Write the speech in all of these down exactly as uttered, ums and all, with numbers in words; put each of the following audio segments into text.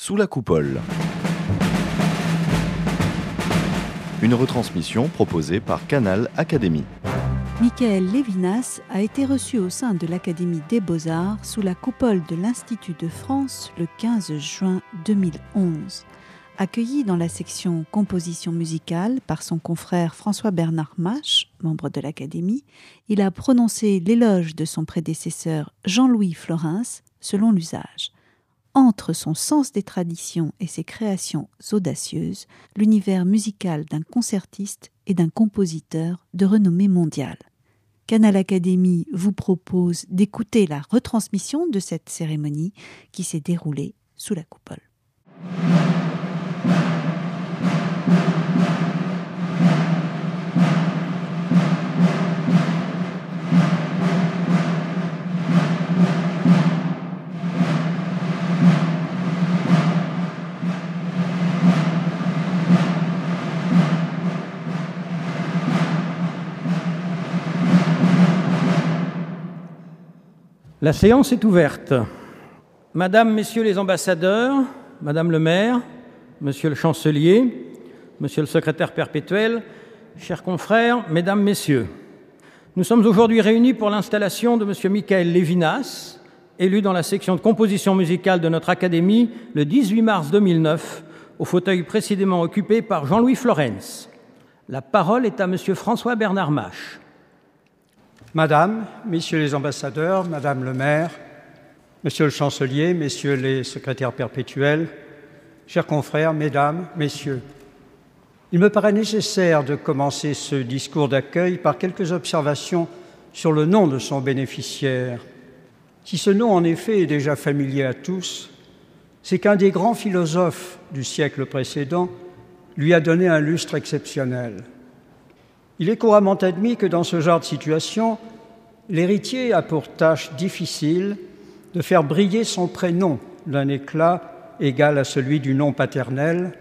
Sous la coupole. Une retransmission proposée par Canal Académie. Michael Levinas a été reçu au sein de l'Académie des Beaux-Arts sous la coupole de l'Institut de France le quinze juin deux mille onze. Accueilli dans la section composition musicale par son confrère François-Bernard Mache, membre de l'Académie, il a prononcé l'éloge de son prédécesseur Jean-Louis Florens selon l'usage. Entre son sens des traditions et ses créations audacieuses, l'univers musical d'un concertiste et d'un compositeur de renommée mondiale. Canal Académie vous propose d'écouter la retransmission de cette cérémonie qui s'est déroulée sous la coupole. La séance est ouverte. Madame, Messieurs les ambassadeurs, Madame le maire, Monsieur le chancelier, Monsieur le secrétaire perpétuel, chers confrères, Mesdames, Messieurs, nous sommes aujourd'hui réunis pour l'installation de Monsieur Michael Levinas, élu dans la section de composition musicale de notre Académie le dix-huit mars deux mille neuf, au fauteuil précédemment occupé par Jean-Louis Florens. La parole est à Monsieur François-Bernard Mache. Madame, Messieurs les ambassadeurs, Madame le maire, Monsieur le chancelier, Messieurs les secrétaires perpétuels, chers confrères, Mesdames, Messieurs, il me paraît nécessaire de commencer ce discours d'accueil par quelques observations sur le nom de son bénéficiaire. Si ce nom, en effet, est déjà familier à tous, c'est qu'un des grands philosophes du siècle précédent lui a donné un lustre exceptionnel. Il est couramment admis que dans ce genre de situation, l'héritier a pour tâche difficile de faire briller son prénom d'un éclat égal à celui du nom paternel,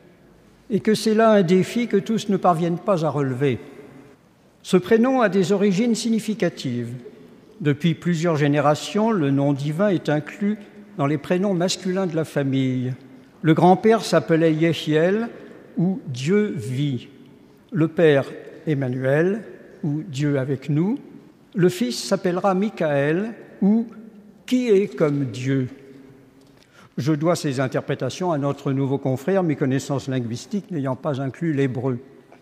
et que c'est là un défi que tous ne parviennent pas à relever. Ce prénom a des origines significatives. Depuis plusieurs générations, le nom divin est inclus dans les prénoms masculins de la famille. Le grand-père s'appelait Yehiel, ou Dieu vit. Le père Emmanuel, ou Dieu avec nous. Le fils s'appellera Michael, ou qui est comme Dieu. Je dois ces interprétations à notre nouveau confrère, mes connaissances linguistiques n'ayant pas inclus l'hébreu.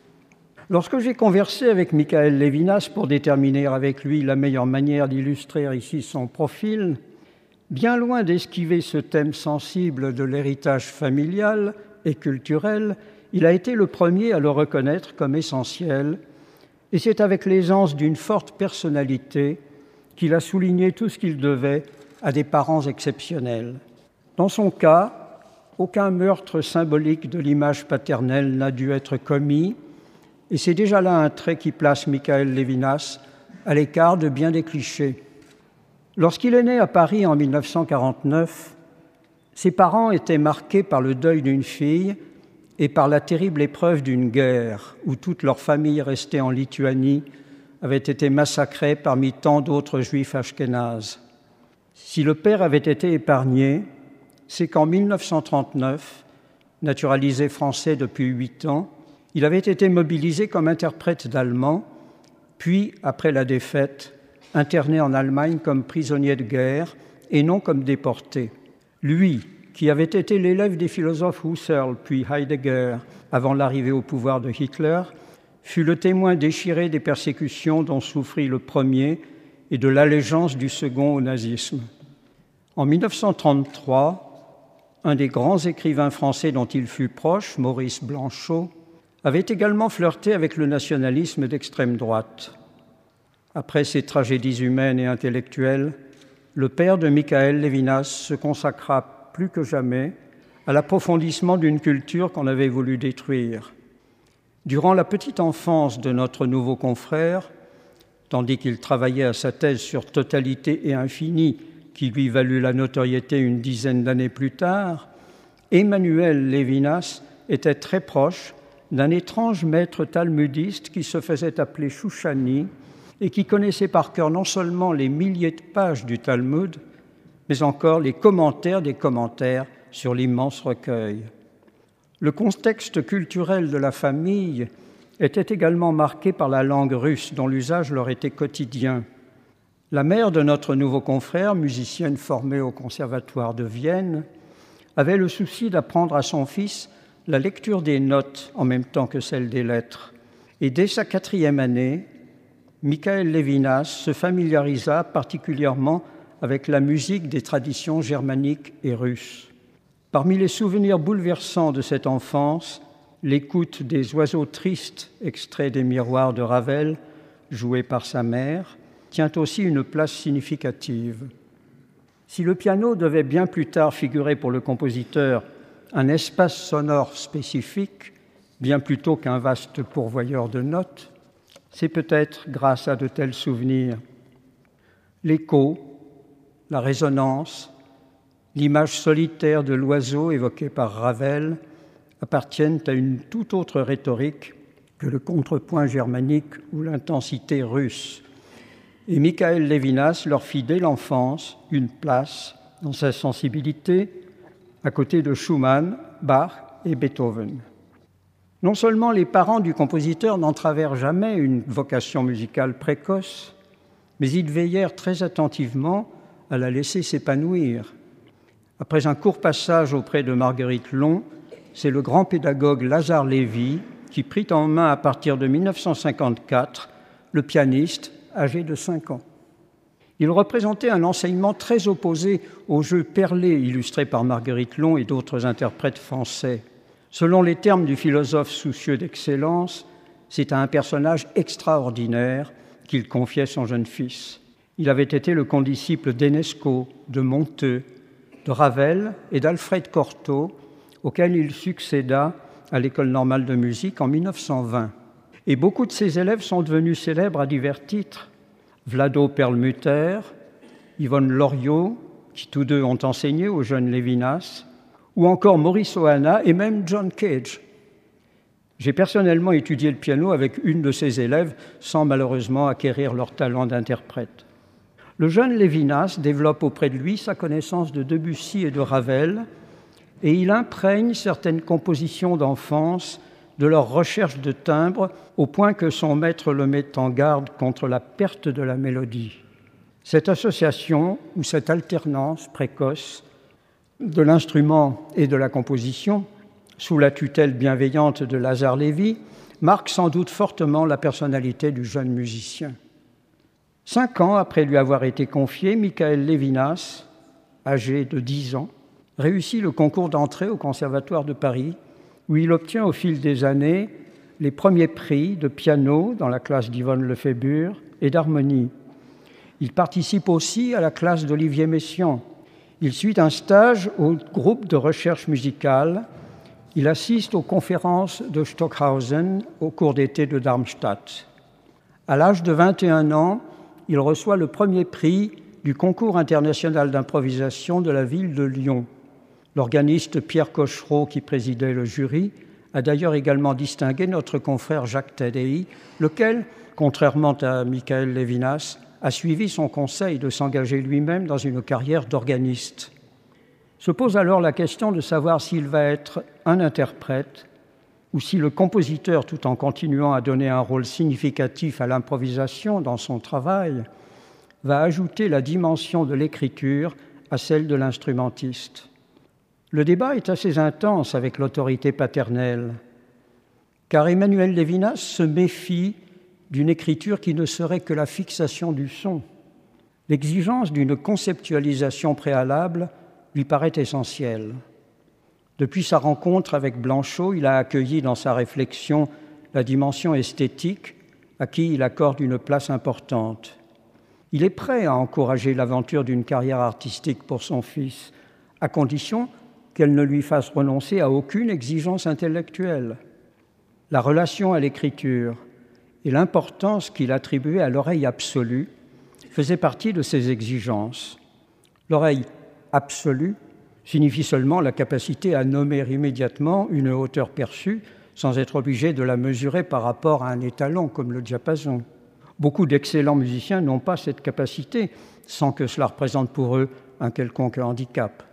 Lorsque j'ai conversé avec Michael Levinas pour déterminer avec lui la meilleure manière d'illustrer ici son profil, bien loin d'esquiver ce thème sensible de l'héritage familial et culturel, il a été le premier à le reconnaître comme essentiel, et c'est avec l'aisance d'une forte personnalité qu'il a souligné tout ce qu'il devait à des parents exceptionnels. Dans son cas, aucun meurtre symbolique de l'image paternelle n'a dû être commis, et c'est déjà là un trait qui place Michael Levinas à l'écart de bien des clichés. Lorsqu'il est né à Paris en mille neuf cent quarante-neuf, ses parents étaient marqués par le deuil d'une fille et par la terrible épreuve d'une guerre où toute leur famille restée en Lituanie avait été massacrée parmi tant d'autres juifs ashkénazes. Si le père avait été épargné, c'est qu'en mille neuf cent trente-neuf, naturalisé français depuis huit ans, il avait été mobilisé comme interprète d'allemand, puis, après la défaite, interné en Allemagne comme prisonnier de guerre et non comme déporté. Lui, qui avait été l'élève des philosophes Husserl puis Heidegger avant l'arrivée au pouvoir de Hitler, fut le témoin déchiré des persécutions dont souffrit le premier et de l'allégeance du second au nazisme. En mille neuf cent trente-trois, un des grands écrivains français dont il fut proche, Maurice Blanchot, avait également flirté avec le nationalisme d'extrême droite. Après ces tragédies humaines et intellectuelles, le père de Michael Levinas se consacra plus que jamais à l'approfondissement d'une culture qu'on avait voulu détruire. Durant la petite enfance de notre nouveau confrère, tandis qu'il travaillait à sa thèse sur Totalité et Infini, qui lui valut la notoriété une dizaine d'années plus tard, Emmanuel Levinas était très proche d'un étrange maître talmudiste qui se faisait appeler Shoushani et qui connaissait par cœur non seulement les milliers de pages du Talmud, mais encore les commentaires des commentaires sur l'immense recueil. Le contexte culturel de la famille était également marqué par la langue russe, dont l'usage leur était quotidien. La mère de notre nouveau confrère, musicienne formée au Conservatoire de Vienne, avait le souci d'apprendre à son fils la lecture des notes en même temps que celle des lettres. Et dès sa quatrième année, Michael Levinas se familiarisa particulièrement avec la musique des traditions germaniques et russes. Parmi les souvenirs bouleversants de cette enfance, l'écoute des oiseaux tristes, extraits des miroirs de Ravel, joués par sa mère, tient aussi une place significative. Si le piano devait bien plus tard figurer pour le compositeur un espace sonore spécifique, bien plutôt qu'un vaste pourvoyeur de notes, c'est peut-être grâce à de tels souvenirs. L'écho, la résonance, l'image solitaire de l'oiseau évoquée par Ravel appartiennent à une toute autre rhétorique que le contrepoint germanique ou l'intensité russe. Et Michael Levinas leur fit dès l'enfance une place dans sa sensibilité à côté de Schumann, Bach et Beethoven. Non seulement les parents du compositeur n'entravèrent jamais une vocation musicale précoce, mais ils veillèrent très attentivement à la laisser s'épanouir. Après un court passage auprès de Marguerite Long, c'est le grand pédagogue Lazare Lévy qui prit en main à partir de mille neuf cent cinquante-quatre le pianiste âgé de cinq ans. Il représentait un enseignement très opposé au jeu perlé illustré par Marguerite Long et d'autres interprètes français. Selon les termes du philosophe soucieux d'excellence, c'est à un personnage extraordinaire qu'il confiait son jeune fils. Il avait été le condisciple d'Enesco, de Monteux, de Ravel et d'Alfred Cortot, auquel il succéda à l'École normale de musique en mille neuf cent vingt. Et beaucoup de ses élèves sont devenus célèbres à divers titres. Vlado Perlmutter, Yvonne Loriot, qui tous deux ont enseigné au jeune Levinas, ou encore Maurice Ohana et même John Cage. J'ai personnellement étudié le piano avec une de ses élèves sans malheureusement acquérir leur talent d'interprète. Le jeune Levinas développe auprès de lui sa connaissance de Debussy et de Ravel et il imprègne certaines compositions d'enfance de leur recherche de timbre au point que son maître le met en garde contre la perte de la mélodie. Cette association ou cette alternance précoce de l'instrument et de la composition, sous la tutelle bienveillante de Lazare Lévy, marque sans doute fortement la personnalité du jeune musicien. Cinq ans après lui avoir été confié, Michael Levinas, âgé de dix ans, réussit le concours d'entrée au Conservatoire de Paris, où il obtient au fil des années les premiers prix de piano dans la classe d'Yvonne Lefébure et d'harmonie. Il participe aussi à la classe d'Olivier Messiaen. Il suit un stage au groupe de recherche musicale. Il assiste aux conférences de Stockhausen au cours d'été de Darmstadt. À l'âge de vingt et un ans, il reçoit le premier prix du concours international d'improvisation de la ville de Lyon. L'organiste Pierre Cochereau, qui présidait le jury, a d'ailleurs également distingué notre confrère Jacques Tadei, lequel, contrairement à Michael Levinas, a suivi son conseil de s'engager lui-même dans une carrière d'organiste. Se pose alors la question de savoir s'il va être un interprète ou si le compositeur, tout en continuant à donner un rôle significatif à l'improvisation dans son travail, va ajouter la dimension de l'écriture à celle de l'instrumentiste. Le débat est assez intense avec l'autorité paternelle, car Emmanuel Levinas se méfie d'une écriture qui ne serait que la fixation du son. L'exigence d'une conceptualisation préalable lui paraît essentielle. Depuis sa rencontre avec Blanchot, il a accueilli dans sa réflexion la dimension esthétique à qui il accorde une place importante. Il est prêt à encourager l'aventure d'une carrière artistique pour son fils, à condition qu'elle ne lui fasse renoncer à aucune exigence intellectuelle. La relation à l'écriture et l'importance qu'il attribuait à l'oreille absolue faisaient partie de ses exigences. L'oreille absolue signifie seulement la capacité à nommer immédiatement une hauteur perçue sans être obligé de la mesurer par rapport à un étalon comme le diapason. Beaucoup d'excellents musiciens n'ont pas cette capacité sans que cela représente pour eux un quelconque handicap.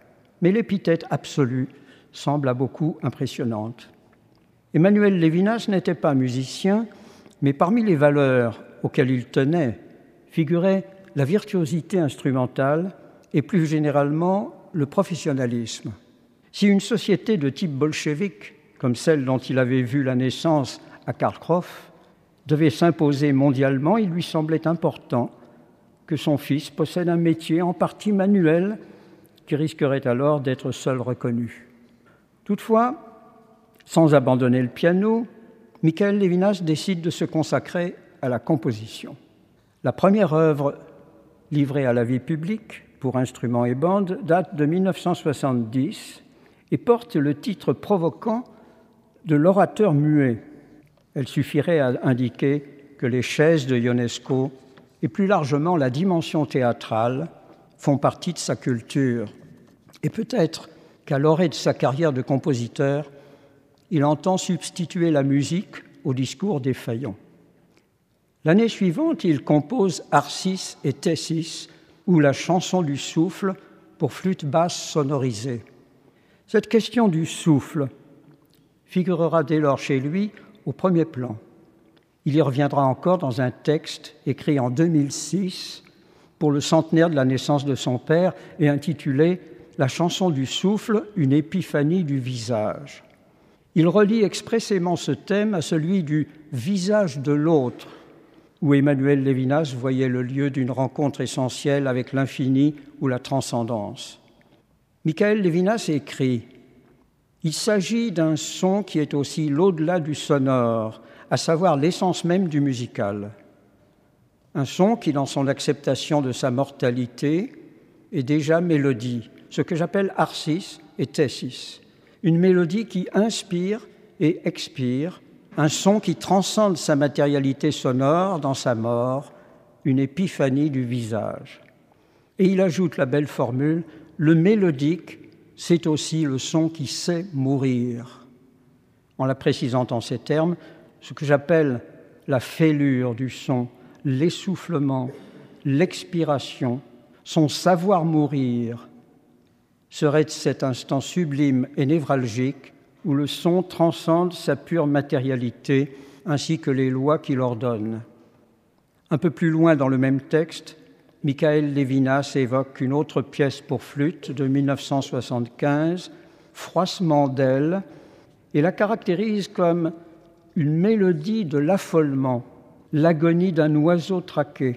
mais l'épithète absolue semble à beaucoup impressionnante. Emmanuel Levinas n'était pas musicien, mais parmi les valeurs auxquelles il tenait figurait la virtuosité instrumentale et plus généralement le professionnalisme. Si une société de type bolchevique, comme celle dont il avait vu la naissance à Kharkov, devait s'imposer mondialement, il lui semblait important que son fils possède un métier en partie manuel qui risquerait alors d'être seul reconnu. Toutefois, sans abandonner le piano, Michael Levinas décide de se consacrer à la composition. La première œuvre livrée à la vie publique pour instruments et bandes date de mille neuf cent soixante-dix et porte le titre provoquant de l'orateur muet. Elle suffirait à indiquer que les chaises de Ionesco et plus largement la dimension théâtrale font partie de sa culture. Et peut-être qu'à l'orée de sa carrière de compositeur, il entend substituer la musique au discours défaillant. L'année suivante, il compose Arcis et Tessis, ou la chanson du souffle pour flûte basse sonorisée. Cette question du souffle figurera dès lors chez lui au premier plan. Il y reviendra encore dans un texte écrit en deux mille six pour le centenaire de la naissance de son père et intitulé « La chanson du souffle, une épiphanie du visage ». Il relie expressément ce thème à celui du visage de l'autre, où Emmanuel Levinas voyait le lieu d'une rencontre essentielle avec l'infini ou la transcendance. Michael Levinas écrit « Il s'agit d'un son qui est aussi l'au-delà du sonore, à savoir l'essence même du musical. Un son qui, dans son acceptation de sa mortalité, est déjà mélodie, ce que j'appelle Arcis et Tessis, une mélodie qui inspire et expire, un son qui transcende sa matérialité sonore dans sa mort, une épiphanie du visage. » Et il ajoute la belle formule « Le mélodique, c'est aussi le son qui sait mourir ». En la précisant en ces termes, ce que j'appelle la fêlure du son, l'essoufflement, l'expiration, son savoir mourir, serait cet instant sublime et névralgique où le son transcende sa pure matérialité ainsi que les lois qui l'ordonnent. Un peu plus loin dans le même texte, Michael Levinas évoque une autre pièce pour flûte de mille neuf cent soixante-quinze, Froissement d'ailes, et la caractérise comme une mélodie de l'affolement, l'agonie d'un oiseau traqué.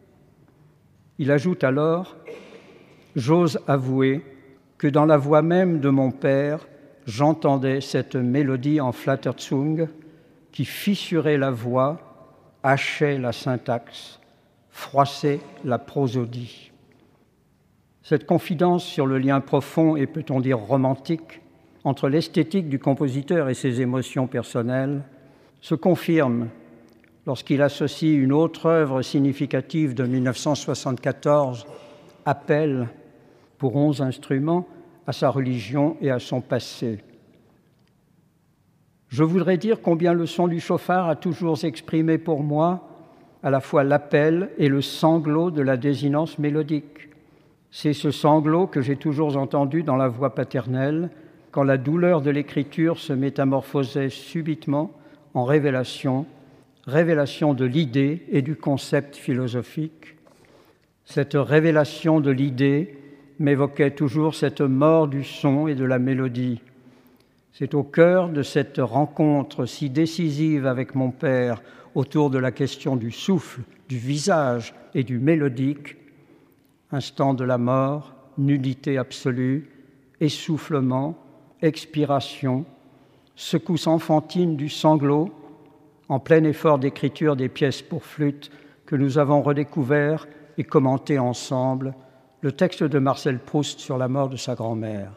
Il ajoute alors « J'ose avouer que dans la voix même de mon père, j'entendais cette mélodie en Flatterzung qui fissurait la voix, hachait la syntaxe, froissait la prosodie. » Cette confidence sur le lien profond et peut-on dire romantique entre l'esthétique du compositeur et ses émotions personnelles se confirme lorsqu'il associe une autre œuvre significative de mille neuf cent soixante-quatorze, Appel, pour onze instruments, à sa religion et à son passé. Je voudrais dire combien le son du chauffard a toujours exprimé pour moi à la fois l'appel et le sanglot de la désinence mélodique. C'est ce sanglot que j'ai toujours entendu dans la voix paternelle quand la douleur de l'écriture se métamorphosait subitement en révélation, révélation de l'idée et du concept philosophique. Cette révélation de l'idée m'évoquait toujours cette mort du son et de la mélodie. C'est au cœur de cette rencontre si décisive avec mon père autour de la question du souffle, du visage et du mélodique, instant de la mort, nudité absolue, essoufflement, expiration, secousse enfantine du sanglot, en plein effort d'écriture des pièces pour flûte que nous avons redécouvert et commenté ensemble, le texte de Marcel Proust sur la mort de sa grand-mère.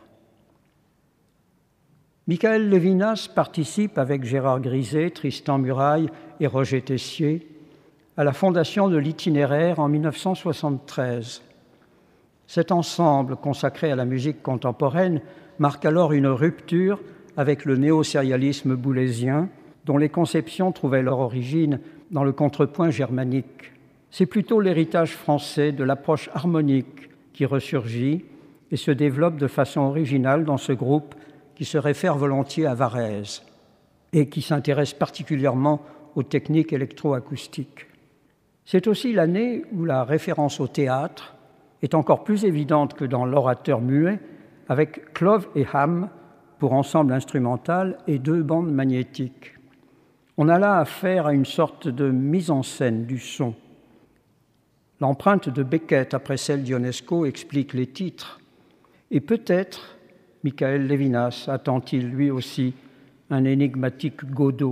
Michael Levinas participe avec Gérard Griset, Tristan Muraille et Roger Tessier à la fondation de l'Itinéraire en mille neuf cent soixante-treize. Cet ensemble consacré à la musique contemporaine marque alors une rupture avec le néo-sérialisme boulésien, dont les conceptions trouvaient leur origine dans le contrepoint germanique. C'est plutôt l'héritage français de l'approche harmonique qui ressurgit et se développe de façon originale dans ce groupe qui se réfère volontiers à Varèse et qui s'intéresse particulièrement aux techniques électroacoustiques. C'est aussi l'année où la référence au théâtre est encore plus évidente que dans l'orateur muet, avec Clove et Ham pour ensemble instrumental et deux bandes magnétiques. On a là affaire à une sorte de mise en scène du son. L'empreinte de Beckett après celle d'Ionesco explique les titres, et peut-être Michael Levinas attend-il lui aussi un énigmatique Godot.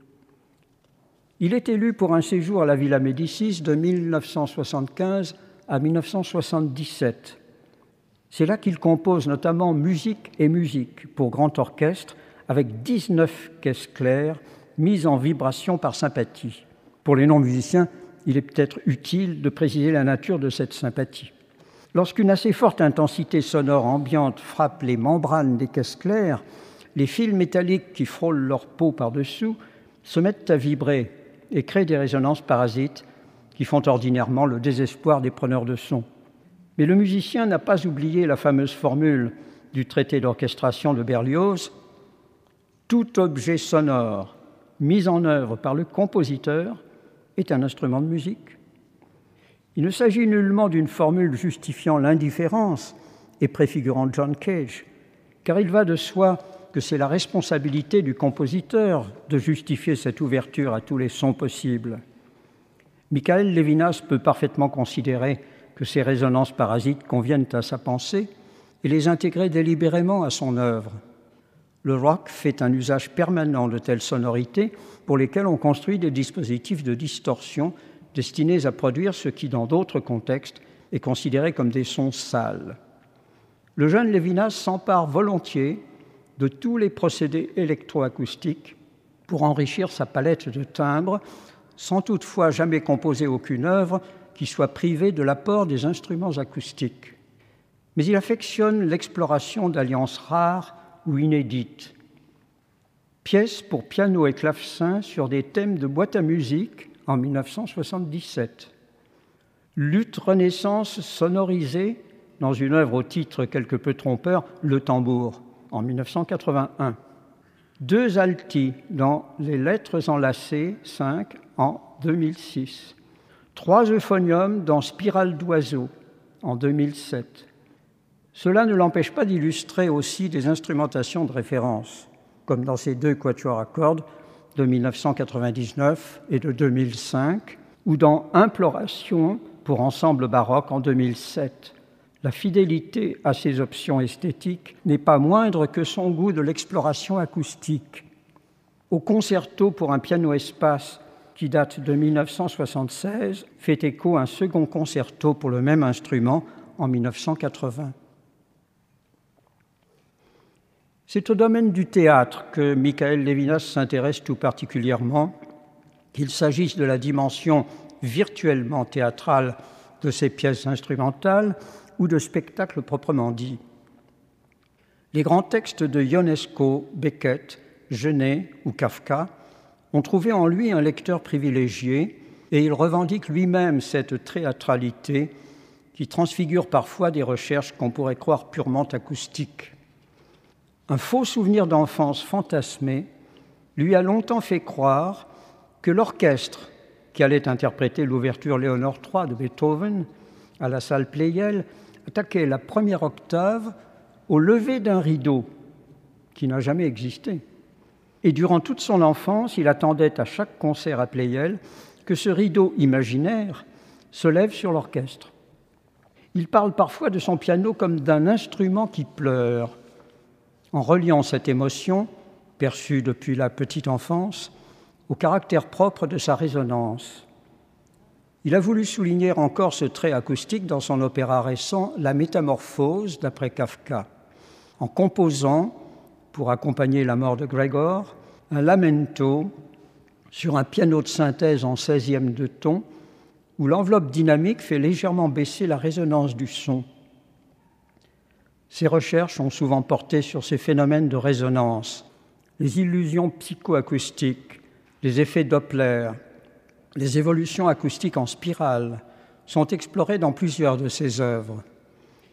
Il est élu pour un séjour à la Villa Médicis de mille neuf cent soixante-quinze à mille neuf cent soixante-dix-sept. C'est là qu'il compose notamment Musique et musique pour grand orchestre avec dix-neuf caisses claires mises en vibration par sympathie. Pour les non-musiciens, il est peut-être utile de préciser la nature de cette sympathie. Lorsqu'une assez forte intensité sonore ambiante frappe les membranes des caisses claires, les fils métalliques qui frôlent leur peau par-dessous se mettent à vibrer et créent des résonances parasites qui font ordinairement le désespoir des preneurs de son. Mais le musicien n'a pas oublié la fameuse formule du traité d'orchestration de Berlioz : tout objet sonore mis en œuvre par le compositeur est un instrument de musique. Il ne s'agit nullement d'une formule justifiant l'indifférence et préfigurant John Cage, car il va de soi que c'est la responsabilité du compositeur de justifier cette ouverture à tous les sons possibles. Michael Levinas peut parfaitement considérer que ces résonances parasites conviennent à sa pensée et les intégrer délibérément à son œuvre. Le rock fait un usage permanent de telles sonorités pour lesquelles on construit des dispositifs de distorsion destinés à produire ce qui, dans d'autres contextes, est considéré comme des sons sales. Le jeune Levinas s'empare volontiers de tous les procédés électroacoustiques pour enrichir sa palette de timbres, sans toutefois jamais composer aucune œuvre qui soit privée de l'apport des instruments acoustiques. Mais il affectionne l'exploration d'alliances rares ou inédites. Pièces pour piano et clavecin sur des thèmes de boîte à musique en mille neuf cent soixante-dix-sept. Lutte Renaissance sonorisée dans une œuvre au titre quelque peu trompeur, Le Tambour, en mille neuf cent quatre-vingt-un. Deux altis dans Les Lettres enlacées, cinq, en deux mille six. Trois euphoniums dans Spirale d'oiseau, en deux mille sept. Cela ne l'empêche pas d'illustrer aussi des instrumentations de référence, comme dans ces deux quatuors à cordes de mille neuf cent quatre-vingt-dix-neuf et de deux mille cinq, ou dans Imploration pour ensemble baroque en deux mille sept. La fidélité à ses options esthétiques n'est pas moindre que son goût de l'exploration acoustique. Au concerto pour un piano-espace qui date de mille neuf cent soixante-seize, fait écho un second concerto pour le même instrument en mille neuf cent quatre-vingts. C'est au domaine du théâtre que Michael Levinas s'intéresse tout particulièrement, qu'il s'agisse de la dimension virtuellement théâtrale de ses pièces instrumentales ou de spectacles proprement dit. Les grands textes de Ionesco, Beckett, Genet ou Kafka ont trouvé en lui un lecteur privilégié et il revendique lui-même cette théâtralité qui transfigure parfois des recherches qu'on pourrait croire purement acoustiques. Un faux souvenir d'enfance fantasmé lui a longtemps fait croire que l'orchestre qui allait interpréter l'ouverture Léonore trois de Beethoven à la salle Pleyel attaquait la première octave au lever d'un rideau qui n'a jamais existé. Et durant toute son enfance, il attendait à chaque concert à Pleyel que ce rideau imaginaire se lève sur l'orchestre. Il parle parfois de son piano comme d'un instrument qui pleure, en reliant cette émotion, perçue depuis la petite enfance, au caractère propre de sa résonance. Il a voulu souligner encore ce trait acoustique dans son opéra récent « La Métamorphose » d'après Kafka, en composant, pour accompagner la mort de Gregor, un lamento sur un piano de synthèse en seizième de ton, où l'enveloppe dynamique fait légèrement baisser la résonance du son. Ces recherches ont souvent porté sur ces phénomènes de résonance, les illusions psychoacoustiques, les effets Doppler, les évolutions acoustiques en spirale sont explorées dans plusieurs de ses œuvres.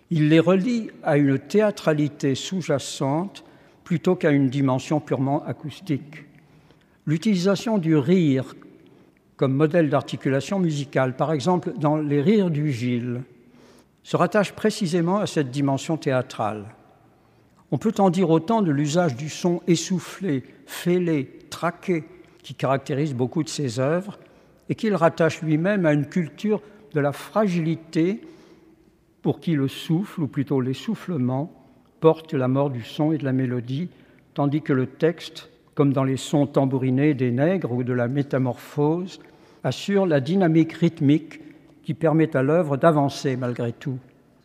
Il les relie à une théâtralité sous-jacente plutôt qu'à une dimension purement acoustique. L'utilisation du rire comme modèle d'articulation musicale, par exemple dans Les Rires du Gil, se rattache précisément à cette dimension théâtrale. On peut en dire autant de l'usage du son essoufflé, fêlé, traqué, qui caractérise beaucoup de ses œuvres et qu'il rattache lui-même à une culture de la fragilité pour qui le souffle, ou plutôt l'essoufflement, porte la mort du son et de la mélodie, tandis que le texte, comme dans les sons tambourinés des nègres ou de la métamorphose, assure la dynamique rythmique qui permet à l'œuvre d'avancer malgré tout.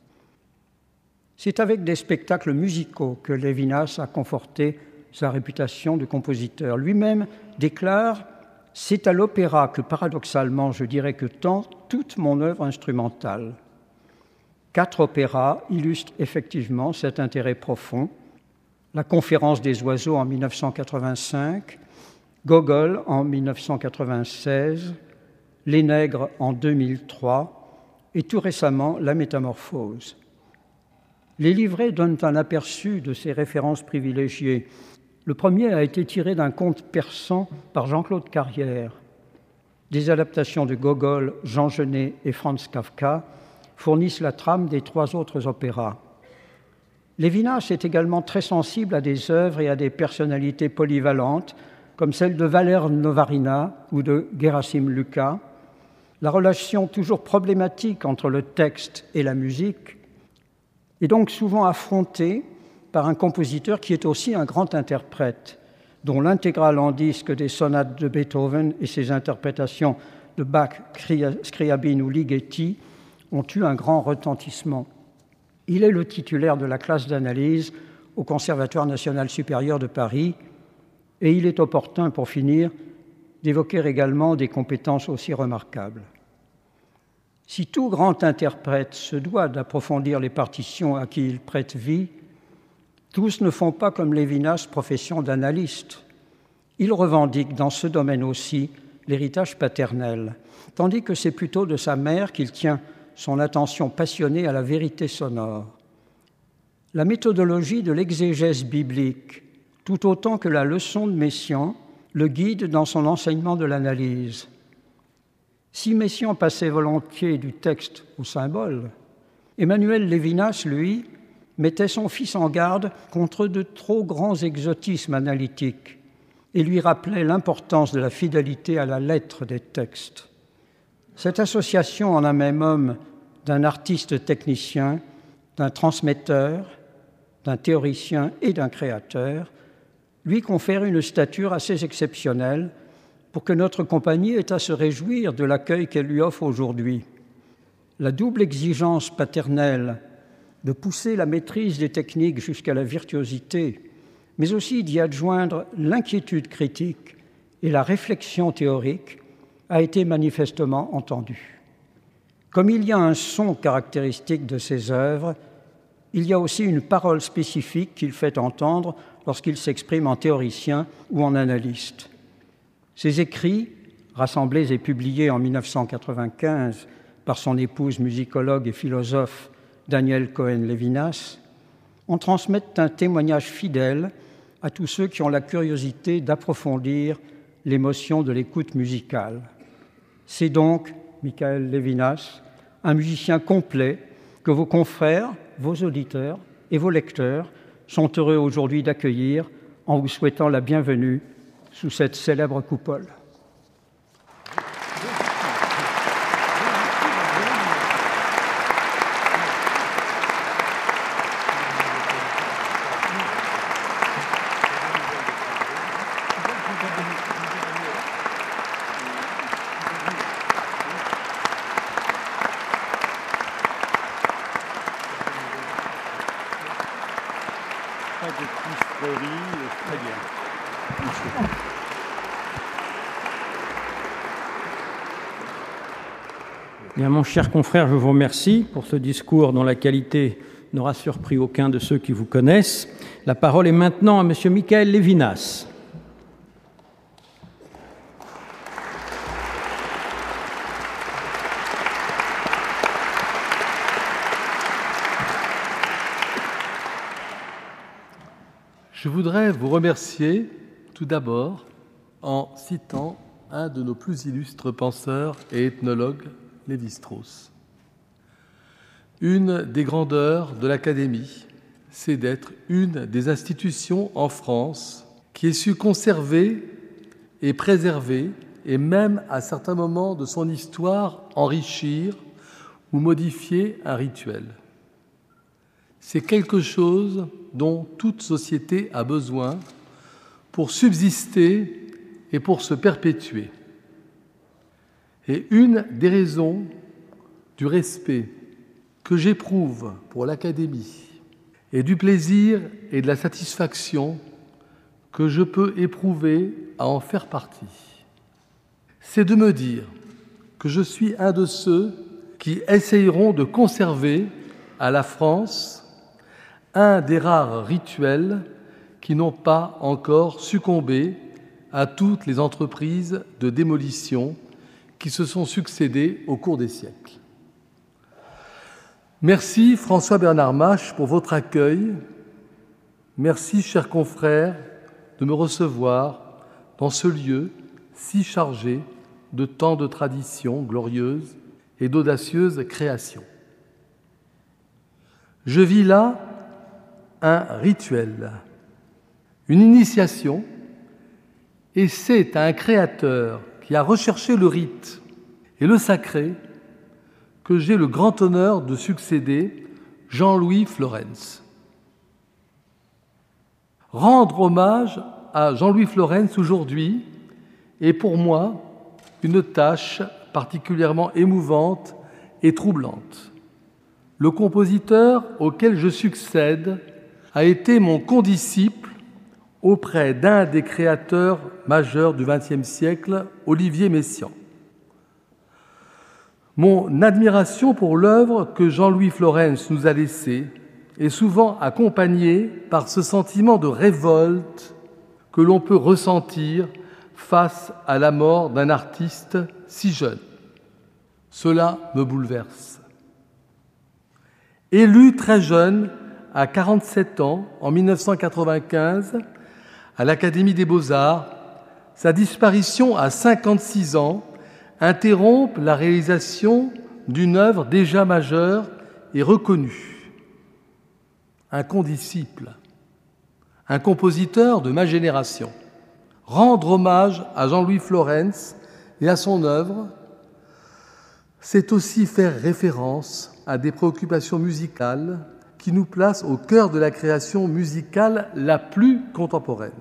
C'est avec des spectacles musicaux que Lévinas a conforté sa réputation de compositeur. Lui-même déclare « C'est à l'opéra que, paradoxalement, je dirais que tend toute mon œuvre instrumentale ». Quatre opéras illustrent effectivement cet intérêt profond. La Conférence des oiseaux en mille neuf cent quatre-vingt-cinq, Gogol en mille neuf cent quatre-vingt-seize, Les Nègres en deux mille trois et tout récemment La Métamorphose. Les livrets donnent un aperçu de ces références privilégiées. Le premier a été tiré d'un conte persan par Jean-Claude Carrière. Des adaptations de Gogol, Jean Genet et Franz Kafka fournissent la trame des trois autres opéras. Lévinas est également très sensible à des œuvres et à des personnalités polyvalentes, comme celle de Valère Novarina ou de Gerasim Luka. La relation toujours problématique entre le texte et la musique est donc souvent affrontée par un compositeur qui est aussi un grand interprète, dont l'intégrale en disque des sonates de Beethoven et ses interprétations de Bach, Scriabin ou Ligeti ont eu un grand retentissement. Il est le titulaire de la classe d'analyse au Conservatoire national supérieur de Paris et il est opportun, pour finir, d'évoquer également des compétences aussi remarquables. Si tout grand interprète se doit d'approfondir les partitions à qui il prête vie, tous ne font pas comme Lévinas profession d'analyste. Il revendique dans ce domaine aussi l'héritage paternel, tandis que c'est plutôt de sa mère qu'il tient son attention passionnée à la vérité sonore. La méthodologie de l'exégèse biblique, tout autant que la leçon de Messiaen, le guide dans son enseignement de l'analyse. Si Messiaen passait volontiers du texte au symbole, Emmanuel Lévinas, lui, mettait son fils en garde contre de trop grands exotismes analytiques et lui rappelait l'importance de la fidélité à la lettre des textes. Cette association en un même homme d'un artiste technicien, d'un transmetteur, d'un théoricien et d'un créateur lui confère une stature assez exceptionnelle pour que notre compagnie ait à se réjouir de l'accueil qu'elle lui offre aujourd'hui. La double exigence paternelle de pousser la maîtrise des techniques jusqu'à la virtuosité, mais aussi d'y adjoindre l'inquiétude critique et la réflexion théorique, a été manifestement entendue. Comme il y a un son caractéristique de ses œuvres, il y a aussi une parole spécifique qu'il fait entendre lorsqu'il s'exprime en théoricien ou en analyste. Ses écrits, rassemblés et publiés en mille neuf cent quatre-vingt-quinze par son épouse musicologue et philosophe Danielle Cohen-Lévinas, en transmettent un témoignage fidèle à tous ceux qui ont la curiosité d'approfondir l'émotion de l'écoute musicale. C'est donc, Michael Lévinas, un musicien complet que vos confrères, vos auditeurs et vos lecteurs sont heureux aujourd'hui d'accueillir en vous souhaitant la bienvenue sous cette célèbre coupole. Bien, mon cher confrère, je vous remercie pour ce discours dont la qualité n'aura surpris aucun de ceux qui vous connaissent. La parole est maintenant à monsieur Michael Lévinas. Je voudrais vous remercier tout d'abord en citant un de nos plus illustres penseurs et ethnologues, Lévi-Strauss. Une des grandeurs de l'Académie, c'est d'être une des institutions en France qui ait su conserver et préserver, et même à certains moments de son histoire, enrichir ou modifier un rituel. C'est quelque chose dont toute société a besoin pour subsister et pour se perpétuer. Et une des raisons du respect que j'éprouve pour l'Académie et du plaisir et de la satisfaction que je peux éprouver à en faire partie, c'est de me dire que je suis un de ceux qui essayeront de conserver à la France un des rares rituels qui n'ont pas encore succombé à toutes les entreprises de démolition qui se sont succédées au cours des siècles. Merci François-Bernard Mache pour votre accueil. Merci, chers confrères, de me recevoir dans ce lieu si chargé de tant de traditions glorieuses et d'audacieuses créations. Je vis là un rituel, une initiation, et c'est à un créateur qui a recherché le rite et le sacré que j'ai le grand honneur de succéder, Jean-Louis Florentz. Rendre hommage à Jean-Louis Florentz aujourd'hui est pour moi une tâche particulièrement émouvante et troublante. Le compositeur auquel je succède a été mon condisciple auprès d'un des créateurs majeurs du vingtième siècle, Olivier Messiaen. Mon admiration pour l'œuvre que Jean-Louis Florentz nous a laissée est souvent accompagnée par ce sentiment de révolte que l'on peut ressentir face à la mort d'un artiste si jeune. Cela me bouleverse. Élu très jeune, à quarante-sept ans, en mille neuf cent quatre-vingt-quinze, à l'Académie des Beaux-Arts, sa disparition à cinquante-six ans interrompt la réalisation d'une œuvre déjà majeure et reconnue. Un condisciple, un compositeur de ma génération. Rendre hommage à Jean-Louis Florentz et à son œuvre, c'est aussi faire référence à des préoccupations musicales qui nous placent au cœur de la création musicale la plus contemporaine.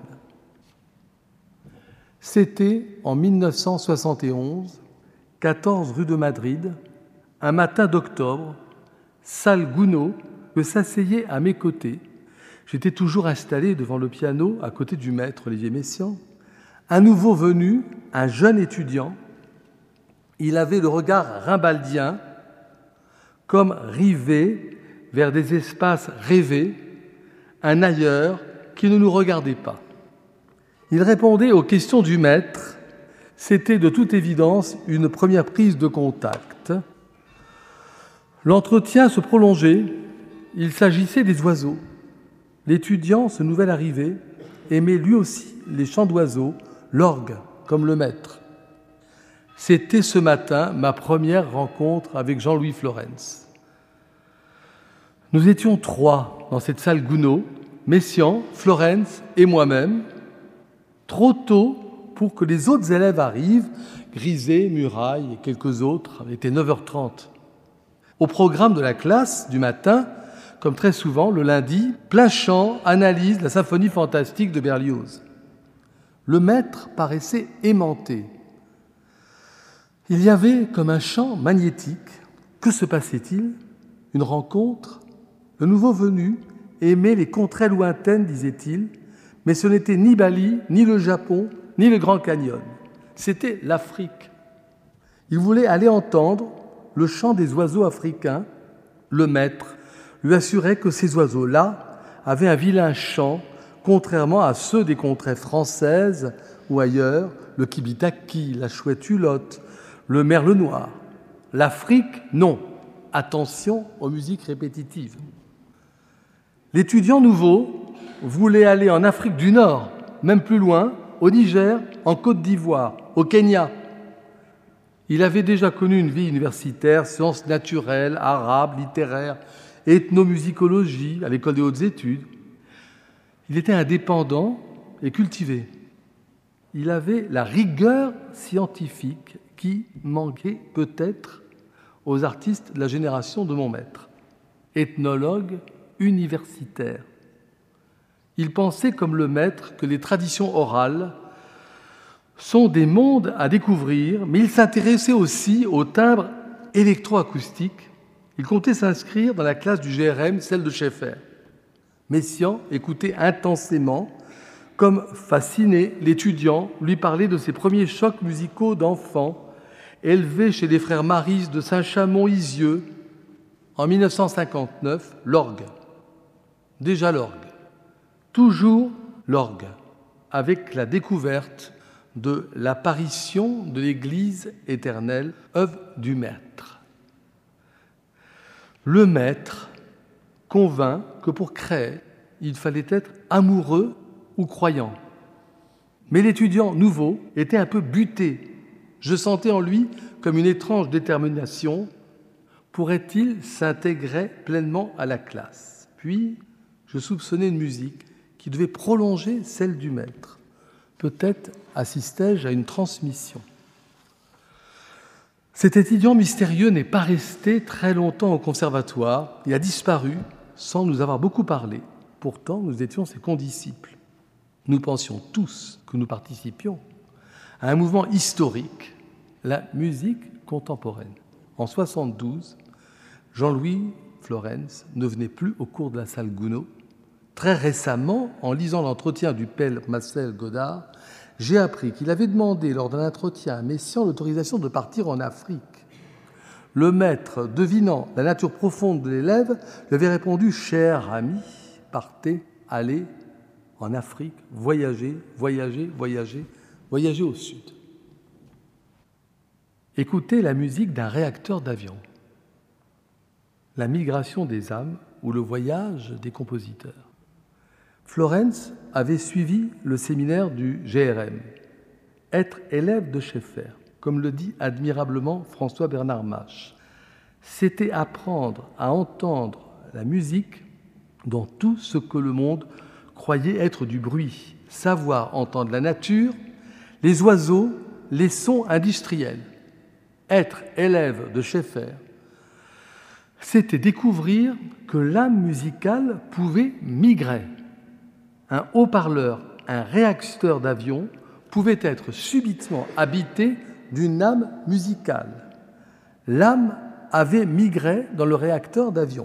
C'était en mille neuf cent soixante et onze, quatorze rue de Madrid, un matin d'octobre, salle Gounod, que s'asseyait à mes côtés. J'étais toujours installé devant le piano à côté du maître Olivier Messiaen. Un nouveau venu, un jeune étudiant, il avait le regard rimbaldien, comme rivé vers des espaces rêvés, un ailleurs qui ne nous regardait pas. Il répondait aux questions du maître. C'était de toute évidence une première prise de contact. L'entretien se prolongeait. Il s'agissait des oiseaux. L'étudiant, ce nouvel arrivé, aimait lui aussi les chants d'oiseaux, l'orgue, comme le maître. C'était ce matin ma première rencontre avec Jean-Louis Florentz. Nous étions trois dans cette salle Gounod, Messiaen, Florentz et moi-même, trop tôt pour que les autres élèves arrivent, Griset, Muraille et quelques autres. Il était neuf heures trente. Au programme de la classe du matin, comme très souvent le lundi, plein chant analyse la symphonie fantastique de Berlioz. Le maître paraissait aimanté. Il y avait comme un champ magnétique. Que se passait-il? Une rencontre? Le nouveau venu aimait les contrées lointaines, disait-il, mais ce n'était ni Bali, ni le Japon, ni le Grand Canyon. C'était l'Afrique. Il voulait aller entendre le chant des oiseaux africains. Le maître lui assurait que ces oiseaux-là avaient un vilain chant, contrairement à ceux des contrées françaises ou ailleurs, le kibitaki, la chouette hulotte, le merle noir. L'Afrique, non. Attention aux musiques répétitives. L'étudiant nouveau voulait aller en Afrique du Nord, même plus loin, au Niger, en Côte d'Ivoire, au Kenya. Il avait déjà connu une vie universitaire, sciences naturelles, arabes, littéraires, ethnomusicologie, à l'école des hautes études. Il était indépendant et cultivé. Il avait la rigueur scientifique qui manquait peut-être aux artistes de la génération de mon maître. Ethnologue universitaire. Il pensait comme le maître que les traditions orales sont des mondes à découvrir, mais il s'intéressait aussi au timbre électroacoustique. Il comptait s'inscrire dans la classe du G R M, celle de Schaeffer. Messiaen écoutait intensément, comme fasciné, l'étudiant lui parlait de ses premiers chocs musicaux d'enfant, élevés chez les frères Maris de Saint-Chamond-Isieux. En mille neuf cent cinquante-neuf, l'orgue. Déjà l'orgue. Toujours l'orgue, avec la découverte de l'apparition de l'Église éternelle, œuvre du Maître. Le Maître convainc que pour créer, il fallait être amoureux ou croyant. Mais l'étudiant nouveau était un peu buté. Je sentais en lui comme une étrange détermination. Pourrait-il s'intégrer pleinement à la classe? Puis, je soupçonnais une musique qui devait prolonger celle du maître. Peut-être assistais-je à une transmission. Cet étudiant mystérieux n'est pas resté très longtemps au conservatoire et a disparu sans nous avoir beaucoup parlé. Pourtant, nous étions ses condisciples. Nous pensions tous que nous participions à un mouvement historique, la musique contemporaine. En soixante-douze, Jean-Louis Florence ne venait plus au cours de la salle Gounod. Très récemment, en lisant l'entretien du père Marcel Godard, j'ai appris qu'il avait demandé lors d'un entretien à Messiaen l'autorisation de partir en Afrique. Le maître, devinant la nature profonde de l'élève, lui avait répondu « Cher ami, partez, allez en Afrique, voyagez, voyagez, voyagez, voyagez au sud. » Écoutez la musique d'un réacteur d'avion, la migration des âmes ou le voyage des compositeurs. Florence avait suivi le séminaire du G R M, être élève de Schaeffer, comme le dit admirablement François-Bernard Mach. C'était apprendre à entendre la musique dans tout ce que le monde croyait être du bruit, savoir entendre la nature, les oiseaux, les sons industriels. Être élève de Schaeffer, c'était découvrir que l'âme musicale pouvait migrer. Un haut-parleur, un réacteur d'avion pouvait être subitement habité d'une âme musicale. L'âme avait migré dans le réacteur d'avion.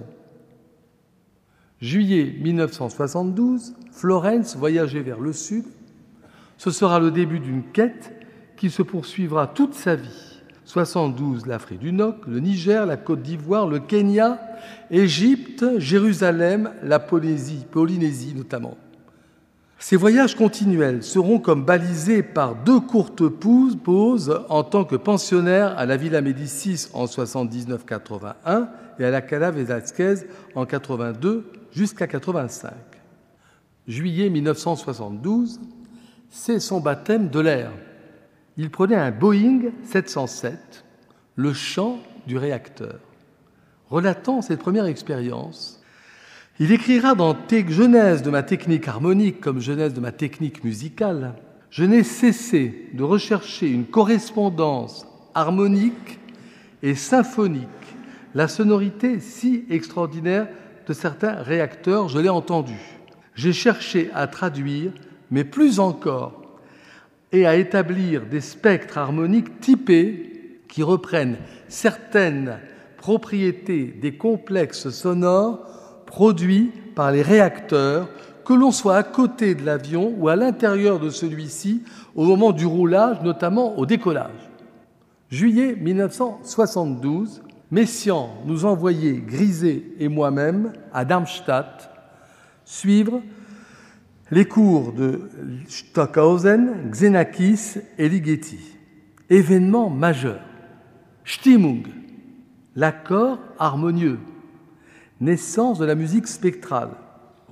Juillet mille neuf cent soixante-douze, Florence voyageait vers le sud. Ce sera le début d'une quête qui se poursuivra toute sa vie. soixante-douze, l'Afrique du Nord, le Niger, la Côte d'Ivoire, le Kenya, Égypte, Jérusalem, la Polynésie, Polynésie notamment. Ces voyages continuels seront comme balisés par deux courtes pauses en tant que pensionnaire à la Villa Médicis en soixante-dix-neuf quatre-vingt-un et à la Cala Velázquez en quatre-vingt-deux jusqu'à quatre-vingt-cinq. Juillet mille neuf cent soixante-douze, c'est son baptême de l'air. Il prenait un Boeing sept cent sept, le chant du réacteur. Relatant cette première expérience, il écrira dans « Genèse de ma technique harmonique comme genèse de ma technique musicale », je n'ai cessé de rechercher une correspondance harmonique et symphonique, la sonorité si extraordinaire de certains réacteurs, je l'ai entendu. J'ai cherché à traduire, mais plus encore, et à établir des spectres harmoniques typés qui reprennent certaines propriétés des complexes sonores produits par les réacteurs, que l'on soit à côté de l'avion ou à l'intérieur de celui-ci au moment du roulage, notamment au décollage. Juillet mille neuf cent soixante-douze, Messiaen nous envoyait, Grisé et moi-même, à Darmstadt, suivre les cours de Stockhausen, Xenakis et Ligeti. Événement majeur. Stimmung, l'accord harmonieux. Naissance de la musique spectrale.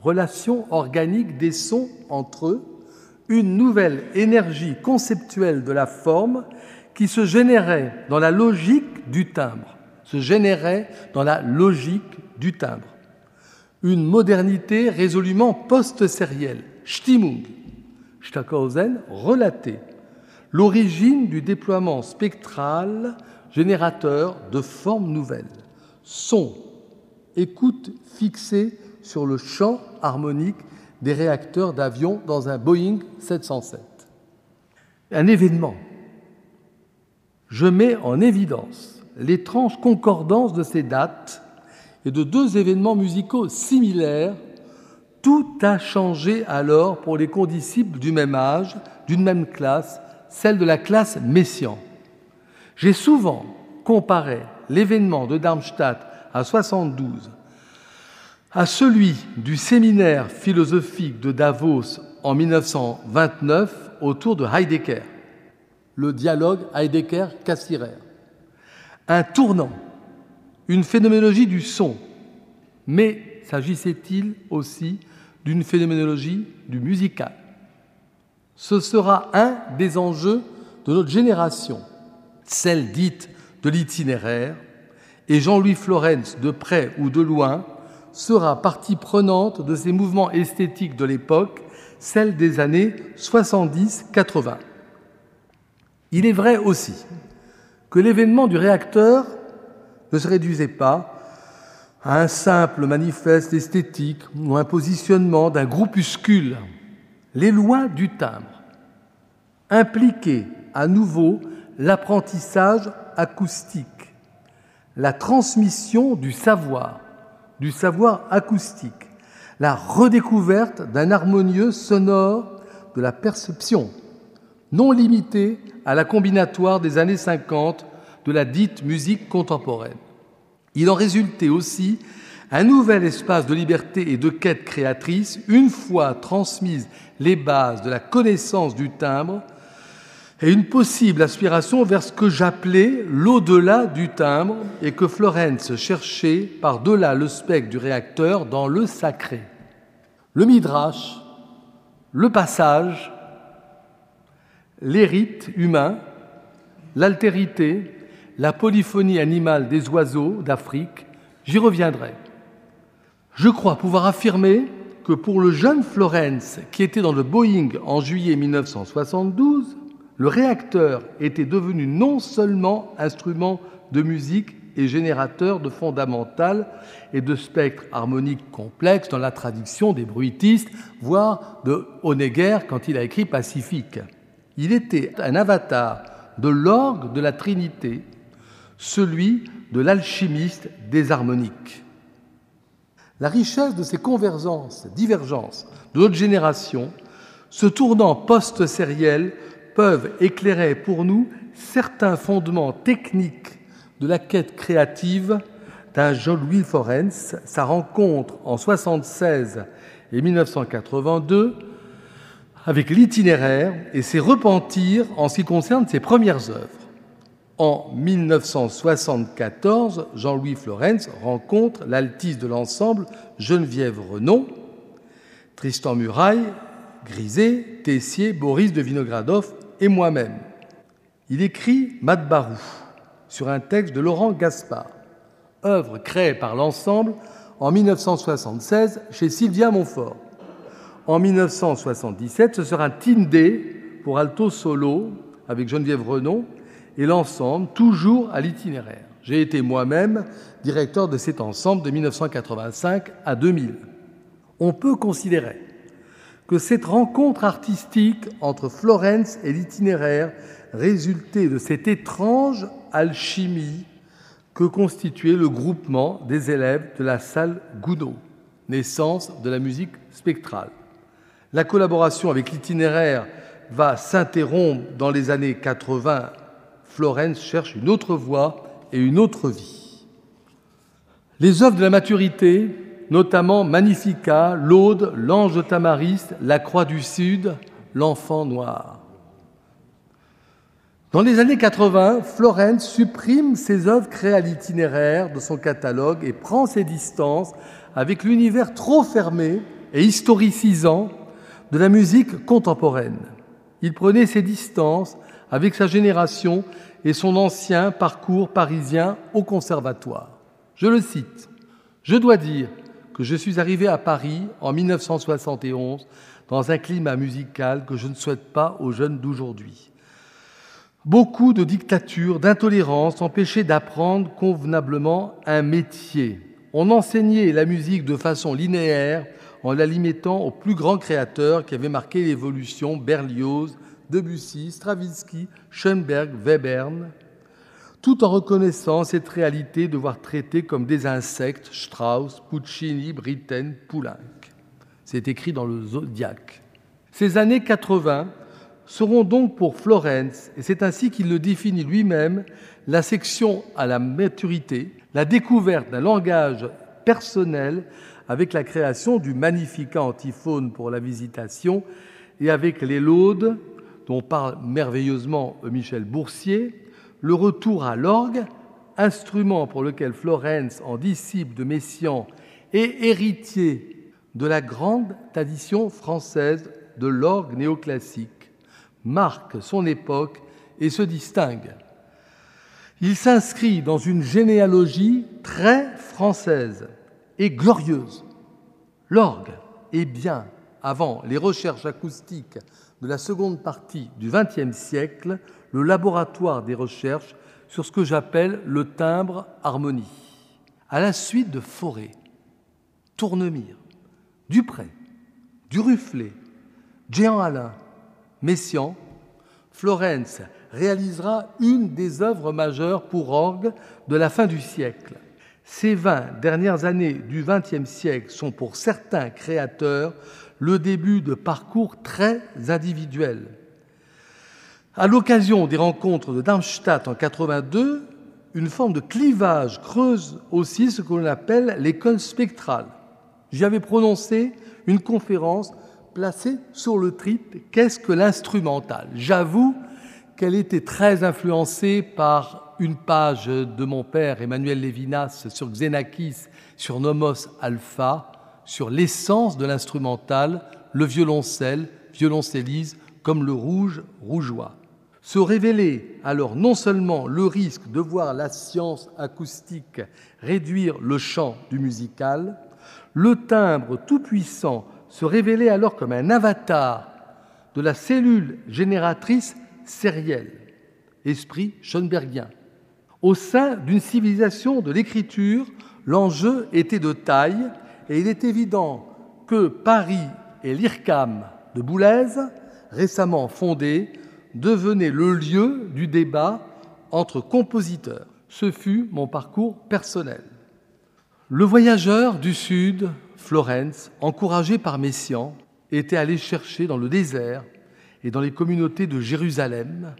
relation organique des sons entre eux, une nouvelle énergie conceptuelle de la forme qui se générait dans la logique du timbre, se générait dans la logique du timbre. Une modernité résolument post-sérielle, Stimmung, Stockhausen relatait l'origine du déploiement spectral générateur de formes nouvelles. Son, écoute fixée sur le champ harmonique des réacteurs d'avion dans un Boeing sept cent sept. Un événement. Je mets en évidence l'étrange concordance de ces dates et de deux événements musicaux similaires. Tout a changé alors pour les condisciples du même âge, d'une même classe, celle de la classe Messiaen. J'ai souvent comparé l'événement de Darmstadt à soixante-douze à celui du séminaire philosophique de Davos en mille neuf cent vingt-neuf autour de Heidegger, le dialogue Heidegger-Cassirer. Un tournant, une phénoménologie du son, mais s'agissait-il aussi d'une phénoménologie du musical? Ce sera un des enjeux de notre génération, celle dite de l'itinéraire, et Jean-Louis Florenz, de près ou de loin, sera partie prenante de ces mouvements esthétiques de l'époque, celle des années soixante-dix quatre-vingts. Il est vrai aussi que l'événement du réacteur ne se réduisait pas à un simple manifeste esthétique ou un positionnement d'un groupuscule. Les lois du timbre impliquaient à nouveau l'apprentissage acoustique, la transmission du savoir, du savoir acoustique, la redécouverte d'un harmonieux sonore de la perception, non limité à la combinatoire des années cinquante de la dite musique contemporaine. Il en résultait aussi un nouvel espace de liberté et de quête créatrice, une fois transmises les bases de la connaissance du timbre, et une possible aspiration vers ce que j'appelais l'au-delà du timbre et que Florenz cherchait par-delà le spectre du réacteur dans le sacré. Le midrash, le passage, les rites humains, l'altérité, la polyphonie animale des oiseaux d'Afrique, j'y reviendrai. Je crois pouvoir affirmer que pour le jeune Florenz qui était dans le Boeing en juillet mille neuf cent soixante-douze, le réacteur était devenu non seulement instrument de musique et générateur de fondamentales et de spectres harmoniques complexes dans la tradition des bruitistes, voire de Honegger quand il a écrit Pacifique. Il était un avatar de l'orgue de la Trinité, celui de l'alchimiste des harmoniques. La richesse de ces convergences, divergences de notre génération, ce tournant post-sériel, peuvent éclairer pour nous certains fondements techniques de la quête créative d'un Jean-Louis Florenz, sa rencontre en soixante-seize et mille neuf cent quatre-vingt-deux avec l'itinéraire et ses repentirs en ce qui concerne ses premières œuvres. En mille neuf cent soixante-quatorze, Jean-Louis Florenz rencontre l'altiste de l'ensemble Geneviève Renon, Tristan Muraille, Griset, Tessier, Boris de Vinogradov et moi-même. Il écrit Madbarou sur un texte de Laurent Gaspard, œuvre créée par l'ensemble en mille neuf cent soixante-seize chez Sylvia Montfort. En mille neuf cent soixante-dix-sept, ce sera Tindé pour alto solo avec Geneviève Renon et l'ensemble toujours à l'itinéraire. J'ai été moi-même directeur de cet ensemble de mille neuf cent quatre-vingt-cinq à deux mille. On peut considérer que cette rencontre artistique entre Florenz et l'itinéraire résultait de cette étrange alchimie que constituait le groupement des élèves de la salle Gounod, naissance de la musique spectrale. La collaboration avec l'itinéraire va s'interrompre dans les années quatre-vingts. Florenz cherche une autre voie et une autre vie. Les œuvres de la maturité, notamment Magnificat, l'Aude, l'Ange de Tamaris, la Croix du Sud, l'Enfant noir. Dans les années quatre-vingts, Florenz supprime ses œuvres créées à l'itinéraire de son catalogue et prend ses distances avec l'univers trop fermé et historicisant de la musique contemporaine. Il prenait ses distances avec sa génération et son ancien parcours parisien au conservatoire. Je le cite. « Je dois dire que je suis arrivé à Paris en mille neuf cent soixante et onze dans un climat musical que je ne souhaite pas aux jeunes d'aujourd'hui. Beaucoup de dictature, d'intolérance empêchaient d'apprendre convenablement un métier. On enseignait la musique de façon linéaire en la limitant aux plus grands créateurs qui avaient marqué l'évolution, Berlioz, Debussy, Stravinsky, Schoenberg, Webern, tout en reconnaissant cette réalité devoir traiter comme des insectes Strauss, Puccini, Britten, Poulenc. C'est écrit dans le Zodiac. Ces années quatre-vingts seront donc pour Florenz, et c'est ainsi qu'il le définit lui-même, la section à la maturité, la découverte d'un langage personnel avec la création du Magnificat antiphone pour la Visitation et avec les laudes dont parle merveilleusement Michel Boursier, le retour à l'orgue, instrument pour lequel Florenz, en disciple de Messiaen et héritier de la grande tradition française de l'orgue néoclassique, marque son époque et se distingue. Il s'inscrit dans une généalogie très française et glorieuse. L'orgue est bien avant les recherches acoustiques de la seconde partie du vingtième siècle, le laboratoire des recherches sur ce que j'appelle le timbre-harmonie. À la suite de Fauré, Tournemire, Dupré, Duruflé, Jehan-Alain, Messiaen, Florenz réalisera une des œuvres majeures pour orgue de la fin du siècle. Ces vingt dernières années du vingtième siècle sont pour certains créateurs le début de parcours très individuels. À l'occasion des rencontres de Darmstadt en quatre-vingt-deux, une forme de clivage creuse aussi ce que l'on appelle l'école spectrale. J'y avais prononcé une conférence placée sur le titre « Qu'est-ce que l'instrumental ?» J'avoue qu'elle était très influencée par une page de mon père, Emmanuel Lévinas, sur Xenakis, sur Nomos Alpha, sur l'essence de l'instrumental, le violoncelle, violoncellise, comme le rouge rougeois. Se révélait alors non seulement le risque de voir la science acoustique réduire le champ du musical, le timbre tout-puissant se révélait alors comme un avatar de la cellule génératrice sérielle, esprit schoenbergien. Au sein d'une civilisation de l'écriture, l'enjeu était de taille et il est évident que Paris et l'I R C A M de Boulez, récemment fondé, devenaient le lieu du débat entre compositeurs. Ce fut mon parcours personnel. Le voyageur du Sud, Florenz, encouragé par Messiaen, était allé chercher dans le désert et dans les communautés de Jérusalem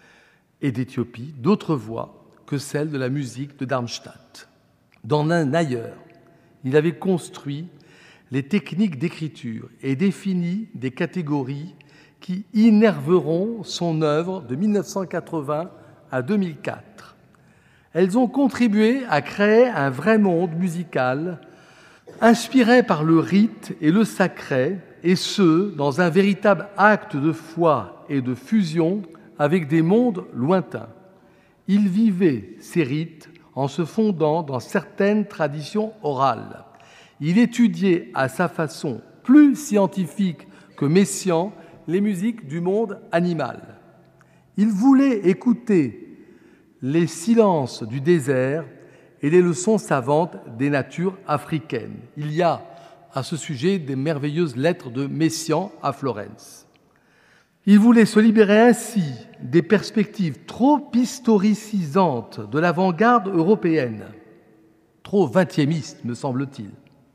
et d'Éthiopie d'autres voies que celles de la musique de Darmstadt. Dans un ailleurs, il avait construit les techniques d'écriture et défini des catégories qui innerveront son œuvre de mille neuf cent quatre-vingts à deux mille quatre. Elles ont contribué à créer un vrai monde musical inspiré par le rite et le sacré, et ce, dans un véritable acte de foi et de fusion avec des mondes lointains. Il vivait ces rites en se fondant dans certaines traditions orales. Il étudiait à sa façon plus scientifique que Messiaen les musiques du monde animal. Il voulait écouter les silences du désert et les leçons savantes des natures africaines. Il y a à ce sujet des merveilleuses lettres de Messiaen à Florenz. Il voulait se libérer ainsi des perspectives trop historicisantes de l'avant-garde européenne, trop vingtiémistes, me semble-t-il.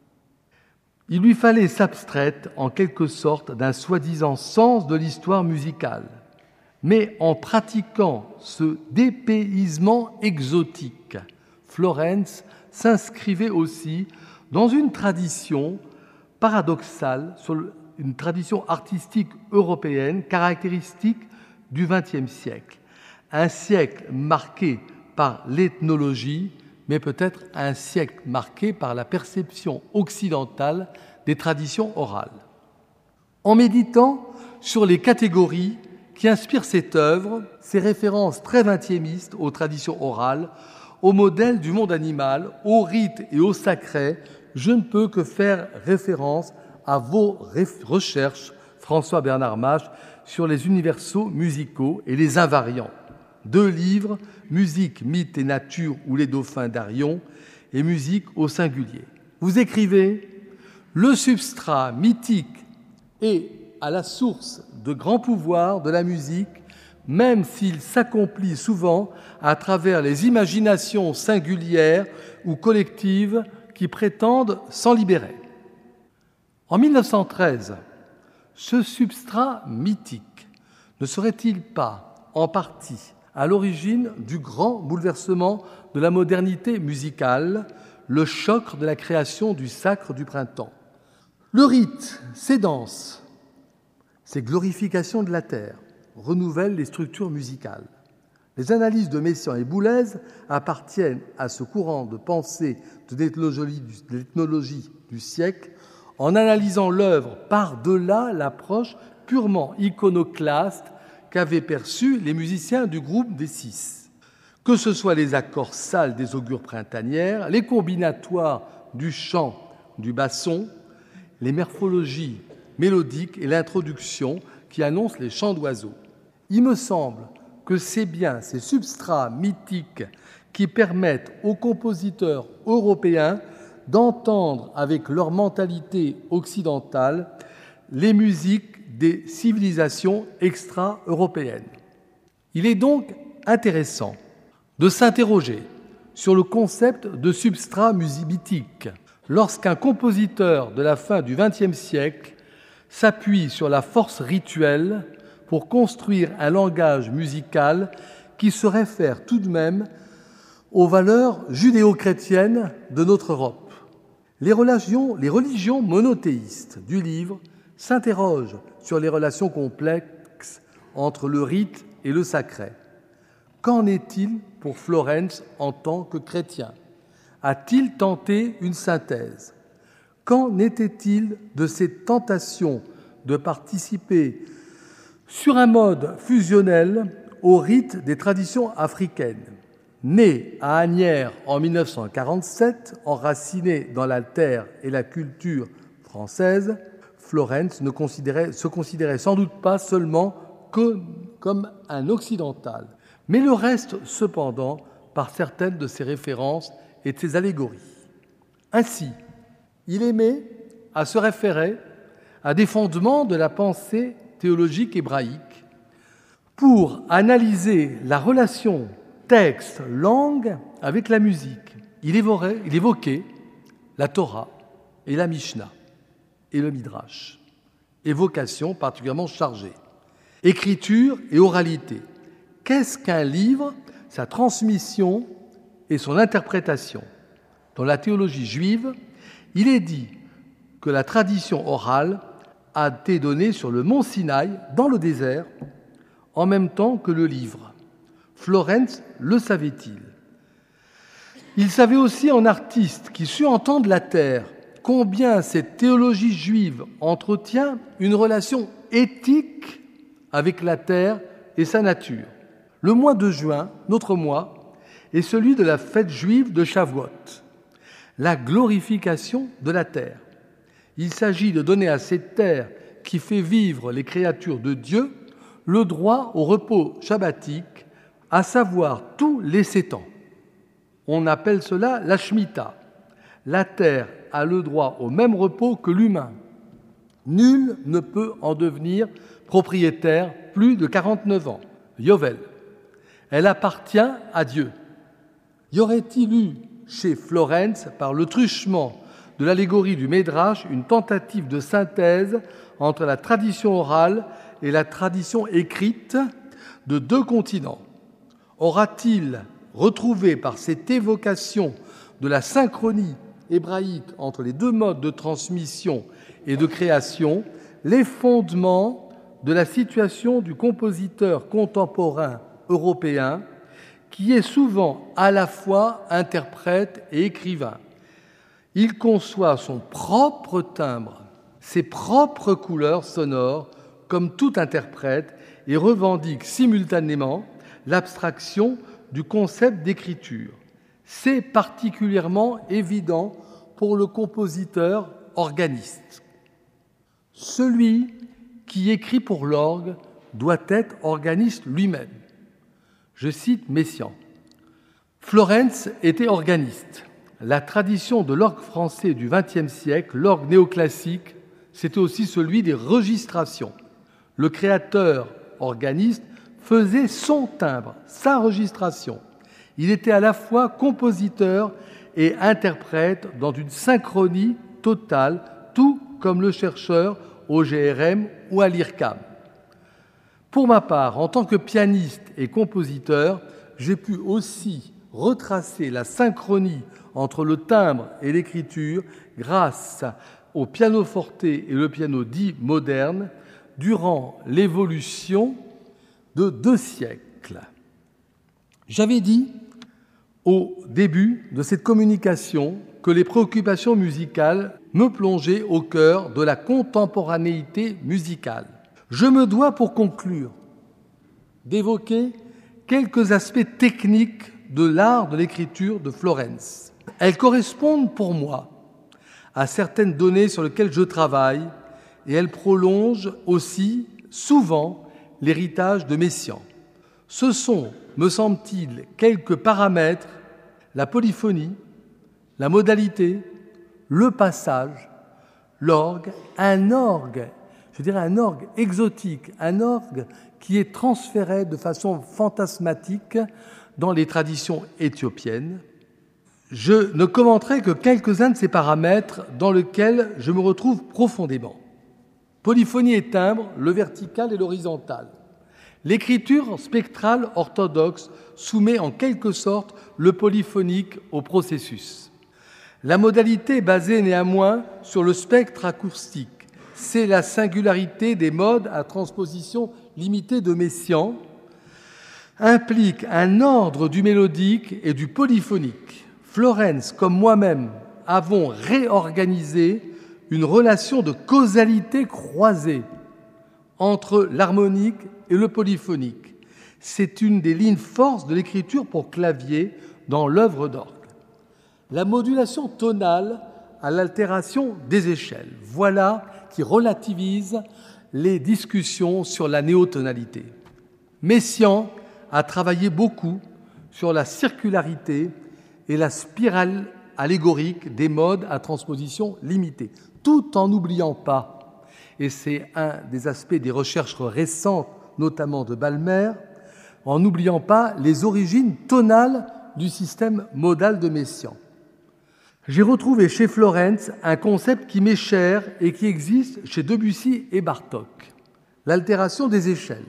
Il lui fallait s'abstraire en quelque sorte d'un soi-disant sens de l'histoire musicale, mais en pratiquant ce dépaysement exotique, Florenz s'inscrivait aussi dans une tradition paradoxale, une tradition artistique européenne caractéristique du vingtième siècle. Un siècle marqué par l'ethnologie, mais peut-être un siècle marqué par la perception occidentale des traditions orales. En méditant sur les catégories qui inspirent cette œuvre, ces références très vingtiémistes aux traditions orales, au modèle du monde animal, aux rites et au sacré, je ne peux que faire référence à vos recherches, François-Bernard Mache, sur les universaux musicaux et les invariants. Deux livres, Musique, mythe et nature ou les dauphins d'Arion, et Musique au singulier. Vous écrivez « Le substrat mythique est à la source de grands pouvoirs de la musique, même s'il s'accomplit souvent à travers les imaginations singulières ou collectives qui prétendent s'en libérer. » En mille neuf cent treize, ce substrat mythique ne serait-il pas en partie à l'origine du grand bouleversement de la modernité musicale, le choc de la création du sacre du printemps? Le rite, ces danses, ces glorifications de la terre renouvellent les structures musicales. Les analyses de Messiaen et Boulez appartiennent à ce courant de pensée de l'ethnologie du, de l'ethnologie du siècle, en analysant l'œuvre par-delà l'approche purement iconoclaste qu'avaient perçue les musiciens du groupe des Six. Que ce soit les accords sales des augures printanières, les combinatoires du chant, du basson, les morphologies mélodiques et l'introduction qui annoncent les chants d'oiseaux. Il me semble que c'est bien ces substrats mythiques qui permettent aux compositeurs européens d'entendre avec leur mentalité occidentale les musiques des civilisations extra-européennes. Il est donc intéressant de s'interroger sur le concept de substrat mythique lorsqu'un compositeur de la fin du vingtième siècle s'appuie sur la force rituelle pour construire un langage musical qui se réfère tout de même aux valeurs judéo-chrétiennes de notre Europe. Les religions, les religions monothéistes du livre s'interrogent sur les relations complexes entre le rite et le sacré. Qu'en est-il pour Florenz en tant que chrétien? A-t-il tenté une synthèse? Qu'en était-il de cette tentation de participer sur un mode fusionnel au rite des traditions africaines? Né à Asnières en mille neuf cent quarante-sept, enraciné dans la terre et la culture française, Florenz ne considérait, se considérait sans doute pas seulement que, comme un occidental, mais le reste cependant par certaines de ses références et de ses allégories. Ainsi, il aimait à se référer à des fondements de la pensée théologique hébraïque pour analyser la relation texte, langue avec la musique. Il évoquait, il évoquait la Torah et la Mishnah et le Midrash, évocation particulièrement chargée. Écriture et oralité. Qu'est-ce qu'un livre? Sa transmission et son interprétation. Dans la théologie juive, il est dit que la tradition orale a été donnée sur le mont Sinaï, dans le désert, en même temps que le livre. Florenz le savait-il? Il savait aussi en artiste qui sut entendre la terre combien cette théologie juive entretient une relation éthique avec la terre et sa nature. Le mois de juin, notre mois, est celui de la fête juive de Shavuot, la glorification de la terre. Il s'agit de donner à cette terre qui fait vivre les créatures de Dieu le droit au repos shabbatique, à savoir tous les sept ans. On appelle cela la Shemitah. La terre a le droit au même repos que l'humain. Nul ne peut en devenir propriétaire plus de quarante-neuf ans. Yovel. Elle appartient à Dieu. Y aurait-il eu chez Florenz, par le truchement de l'allégorie du Médrash, une tentative de synthèse entre la tradition orale et la tradition écrite de deux continents? Aura-t-il retrouvé par cette évocation de la synchronie hébraïque entre les deux modes de transmission et de création les fondements de la situation du compositeur contemporain européen qui est souvent à la fois interprète et écrivain? Il conçoit son propre timbre, ses propres couleurs sonores, comme tout interprète, et revendique simultanément l'abstraction du concept d'écriture. C'est particulièrement évident pour le compositeur organiste. Celui qui écrit pour l'orgue doit être organiste lui-même. Je cite Messiaen. Florenz était organiste. La tradition de l'orgue français du vingtième siècle, l'orgue néoclassique, c'était aussi celui des registrations. Le créateur organiste faisait son timbre, sa registration. Il était à la fois compositeur et interprète dans une synchronie totale, tout comme le chercheur au G R M ou à l'I R C A M. Pour ma part, en tant que pianiste et compositeur, j'ai pu aussi retracer la synchronie entre le timbre et l'écriture grâce au pianoforte et le piano dit moderne durant l'évolution de deux siècles. J'avais dit au début de cette communication que les préoccupations musicales me plongeaient au cœur de la contemporanéité musicale. Je me dois, pour conclure, d'évoquer quelques aspects techniques de l'art de l'écriture de Florenz. Elles correspondent pour moi à certaines données sur lesquelles je travaille et elles prolongent aussi souvent l'héritage de Messiaen. Ce sont, me semble-t-il, quelques paramètres, la polyphonie, la modalité, le passage, l'orgue, un orgue, je dirais un orgue exotique, un orgue qui est transféré de façon fantasmatique dans les traditions éthiopiennes. Je ne commenterai que quelques-uns de ces paramètres dans lesquels je me retrouve profondément. Polyphonie et timbre, le vertical et l'horizontal. L'écriture spectrale orthodoxe soumet en quelque sorte le polyphonique au processus. La modalité est basée néanmoins sur le spectre acoustique. C'est la singularité des modes à transposition limitée de Messiaen, implique un ordre du mélodique et du polyphonique. Florenz, comme moi-même, avons réorganisé une relation de causalité croisée entre l'harmonique et le polyphonique. C'est une des lignes forces de l'écriture pour clavier dans l'œuvre d'orgue. La modulation tonale à l'altération des échelles. Voilà qui relativise les discussions sur la néotonalité. Messiaen a travaillé beaucoup sur la circularité et la spirale allégorique des modes à transposition limitée, tout en n'oubliant pas, et c'est un des aspects des recherches récentes, notamment de Balmer, en n'oubliant pas les origines tonales du système modal de Messiaen. J'ai retrouvé chez Florenz un concept qui m'est cher et qui existe chez Debussy et Bartók, l'altération des échelles.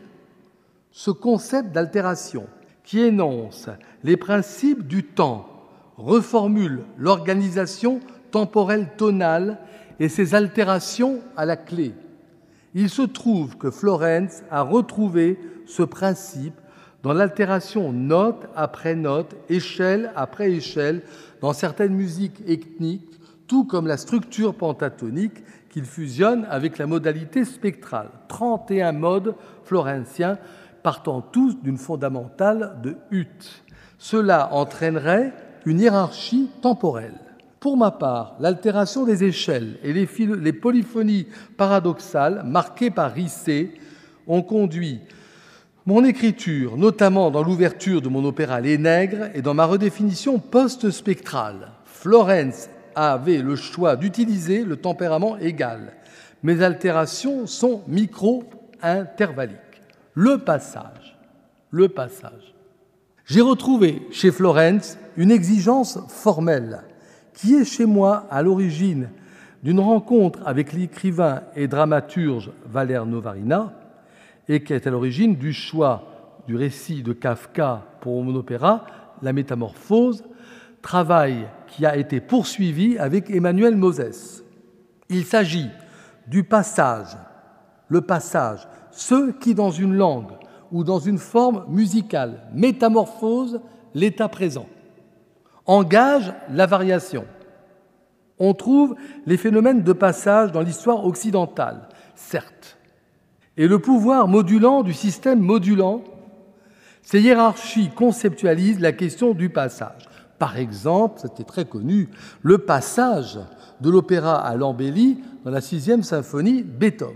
Ce concept d'altération qui énonce les principes du temps reformule l'organisation temporelle tonale et ses altérations à la clé. Il se trouve que Florenz a retrouvé ce principe dans l'altération note après note, échelle après échelle, dans certaines musiques ethniques, tout comme la structure pentatonique qu'il fusionne avec la modalité spectrale. trente et un modes florenziens partant tous d'une fondamentale de Huth. Cela entraînerait une hiérarchie temporelle. Pour ma part, l'altération des échelles et les, philo- les polyphonies paradoxales marquées par Rissé ont conduit mon écriture, notamment dans l'ouverture de mon opéra Les Nègres et dans ma redéfinition post-spectrale. Florenz avait le choix d'utiliser le tempérament égal. Mes altérations sont micro-intervalliques. Le passage, le passage. J'ai retrouvé chez Florenz une exigence formelle qui est chez moi à l'origine d'une rencontre avec l'écrivain et dramaturge Valère Novarina et qui est à l'origine du choix du récit de Kafka pour mon opéra La Métamorphose, travail qui a été poursuivi avec Emmanuel Moses. Il s'agit du passage, le passage, ceux qui dans une langue ou dans une forme musicale métamorphose l'état présent, engage la variation. On trouve les phénomènes de passage dans l'histoire occidentale, certes, et le pouvoir modulant du système modulant. Ces hiérarchies conceptualisent la question du passage. Par exemple, c'était très connu, le passage de l'opéra à l'embellie dans la sixième symphonie de Beethoven.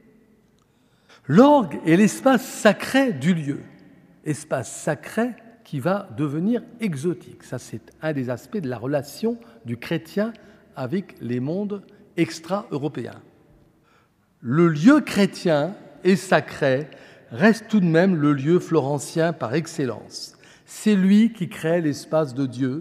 L'orgue est l'espace sacré du lieu, espace sacré qui va devenir exotique. Ça, c'est un des aspects de la relation du chrétien avec les mondes extra-européens. Le lieu chrétien et sacré reste tout de même le lieu florencien par excellence. C'est lui qui crée l'espace de Dieu,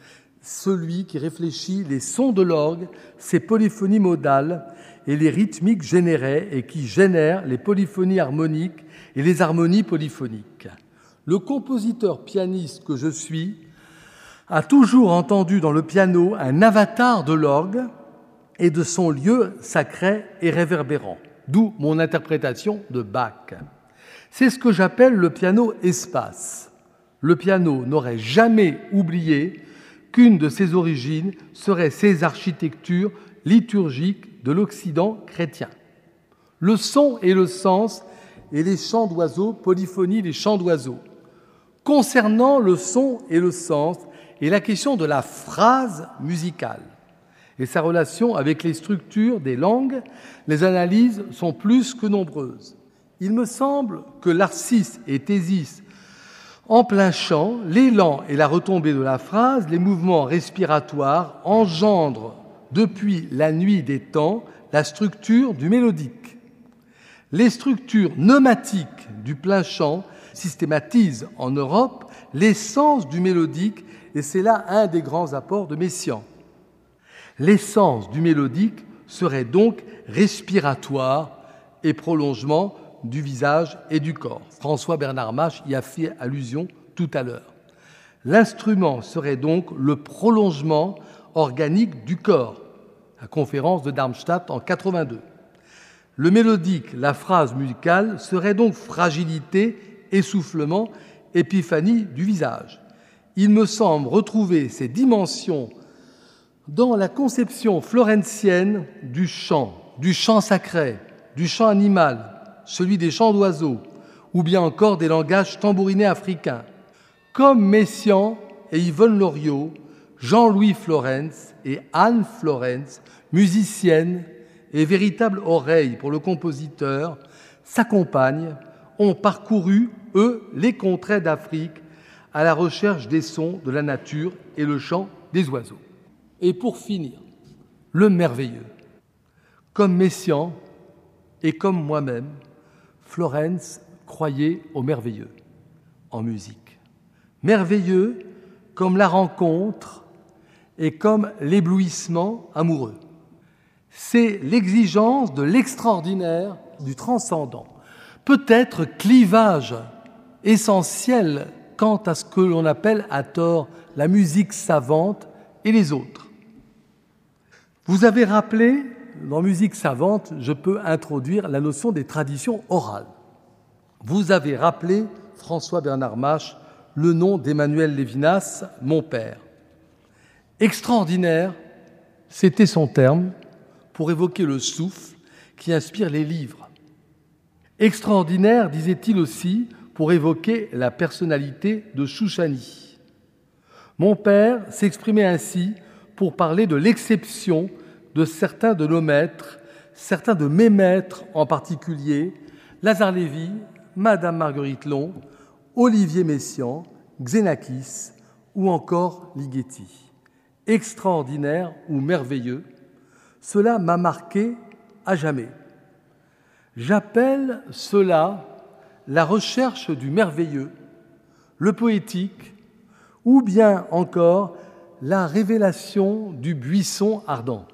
celui qui réfléchit les sons de l'orgue, ses polyphonies modales et les rythmiques générées et qui génère les polyphonies harmoniques et les harmonies polyphoniques. Le compositeur pianiste que je suis a toujours entendu dans le piano un avatar de l'orgue et de son lieu sacré et réverbérant, d'où mon interprétation de Bach. C'est ce que j'appelle le piano-espace. Le piano n'aurait jamais oublié qu'une de ses origines serait ses architectures liturgiques de l'Occident chrétien. Le son et le sens et les chants d'oiseaux, polyphonie des chants d'oiseaux. Concernant le son et le sens et la question de la phrase musicale et sa relation avec les structures des langues, les analyses sont plus que nombreuses. Il me semble que l'arcis et thésis en plein chant, l'élan et la retombée de la phrase, les mouvements respiratoires engendrent depuis la nuit des temps la structure du mélodique. Les structures pneumatiques du plein chant systématisent en Europe l'essence du mélodique et c'est là un des grands apports de Messiaen. L'essence du mélodique serait donc respiratoire et prolongement du visage et du corps. François-Bernard Mach y a fait allusion tout à l'heure. L'instrument serait donc le prolongement organique du corps, la conférence de Darmstadt en quatre-vingt-deux. Le mélodique, la phrase musicale, serait donc fragilité, essoufflement, épiphanie du visage. Il me semble retrouver ces dimensions dans la conception florentienne du chant, du chant sacré, du chant animal, celui des chants d'oiseaux, ou bien encore des langages tambourinés africains. Comme Messiaen et Yvonne Loriot, Jean-Louis Florenz et Anne Florenz, musiciennes et véritables oreilles pour le compositeur, s'accompagnent, ont parcouru, eux, les contrées d'Afrique à la recherche des sons de la nature et le chant des oiseaux. Et pour finir, le merveilleux. Comme Messiaen et comme moi-même, Florenz croyait au merveilleux en musique. Merveilleux comme la rencontre et comme l'éblouissement amoureux. C'est l'exigence de l'extraordinaire, du transcendant. Peut-être clivage essentiel quant à ce que l'on appelle à tort la musique savante et les autres. Vous avez rappelé, dans musique savante, je peux introduire la notion des traditions orales. Vous avez rappelé, François-Bernard Mach, le nom d'Emmanuel Levinas, mon père. Extraordinaire, c'était son terme pour évoquer le souffle qui inspire les livres. Extraordinaire, disait-il aussi, pour évoquer la personnalité de Chouchani. Mon père s'exprimait ainsi pour parler de l'exception de certains de nos maîtres, certains de mes maîtres en particulier, Lazare Lévy, Madame Marguerite Long, Olivier Messiaen, Xenakis ou encore Ligeti. Extraordinaire ou merveilleux, cela m'a marqué à jamais. J'appelle cela la recherche du merveilleux, le poétique, ou bien encore la révélation du buisson ardent.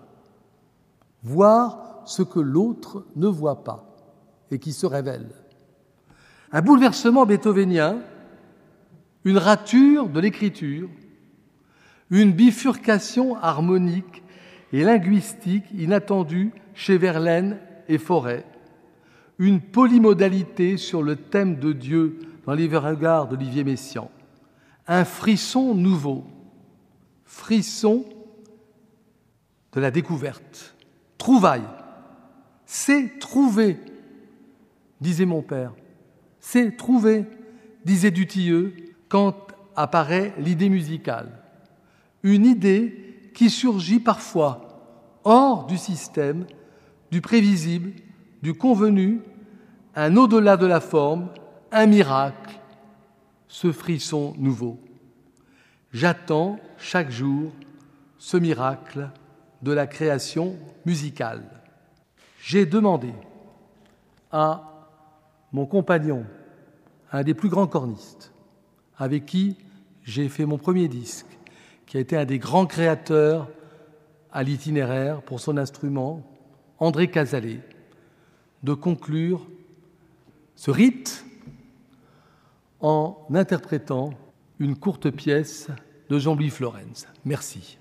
Voir ce que l'autre ne voit pas et qui se révèle. Un bouleversement beethovénien, une rature de l'écriture, une bifurcation harmonique et linguistique inattendue chez Verlaine et Fauré, une polymodalité sur le thème de Dieu dans les regards d'Olivier Messiaen, un frisson nouveau, frisson de la découverte. Trouvaille, c'est trouver, disait mon père. C'est trouver, disait Dutilleux, quand apparaît l'idée musicale. Une idée qui surgit parfois hors du système, du prévisible, du convenu, un au-delà de la forme, un miracle, ce frisson nouveau. J'attends chaque jour ce miracle de la création musicale. J'ai demandé à mon compagnon, un des plus grands cornistes, avec qui j'ai fait mon premier disque, qui a été un des grands créateurs à l'itinéraire pour son instrument, André Cazalet, de conclure ce rite en interprétant une courte pièce de Jean-Louis Florenz. Merci.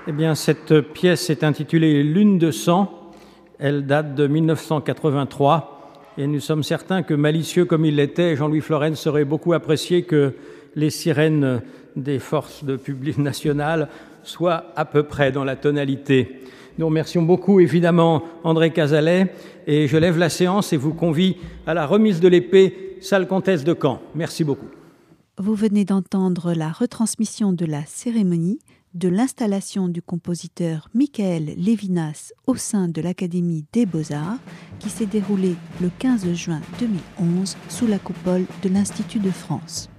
Eh bien, cette pièce est intitulée « Lune de sang ». Elle date de mille neuf cent quatre-vingt-trois et nous sommes certains que, malicieux comme il l'était, Jean-Louis Florence aurait beaucoup apprécié que les sirènes des forces de public nationales soient à peu près dans la tonalité. Nous remercions beaucoup, évidemment, André Cazalet, et je lève la séance et vous convie à la remise de l'épée, salle Comtesse de Caen. Merci beaucoup. Vous venez d'entendre la retransmission de la cérémonie de l'installation du compositeur Michael Levinas au sein de l'Académie des Beaux-Arts qui s'est déroulée le quinze juin deux mille onze sous la coupole de l'Institut de France.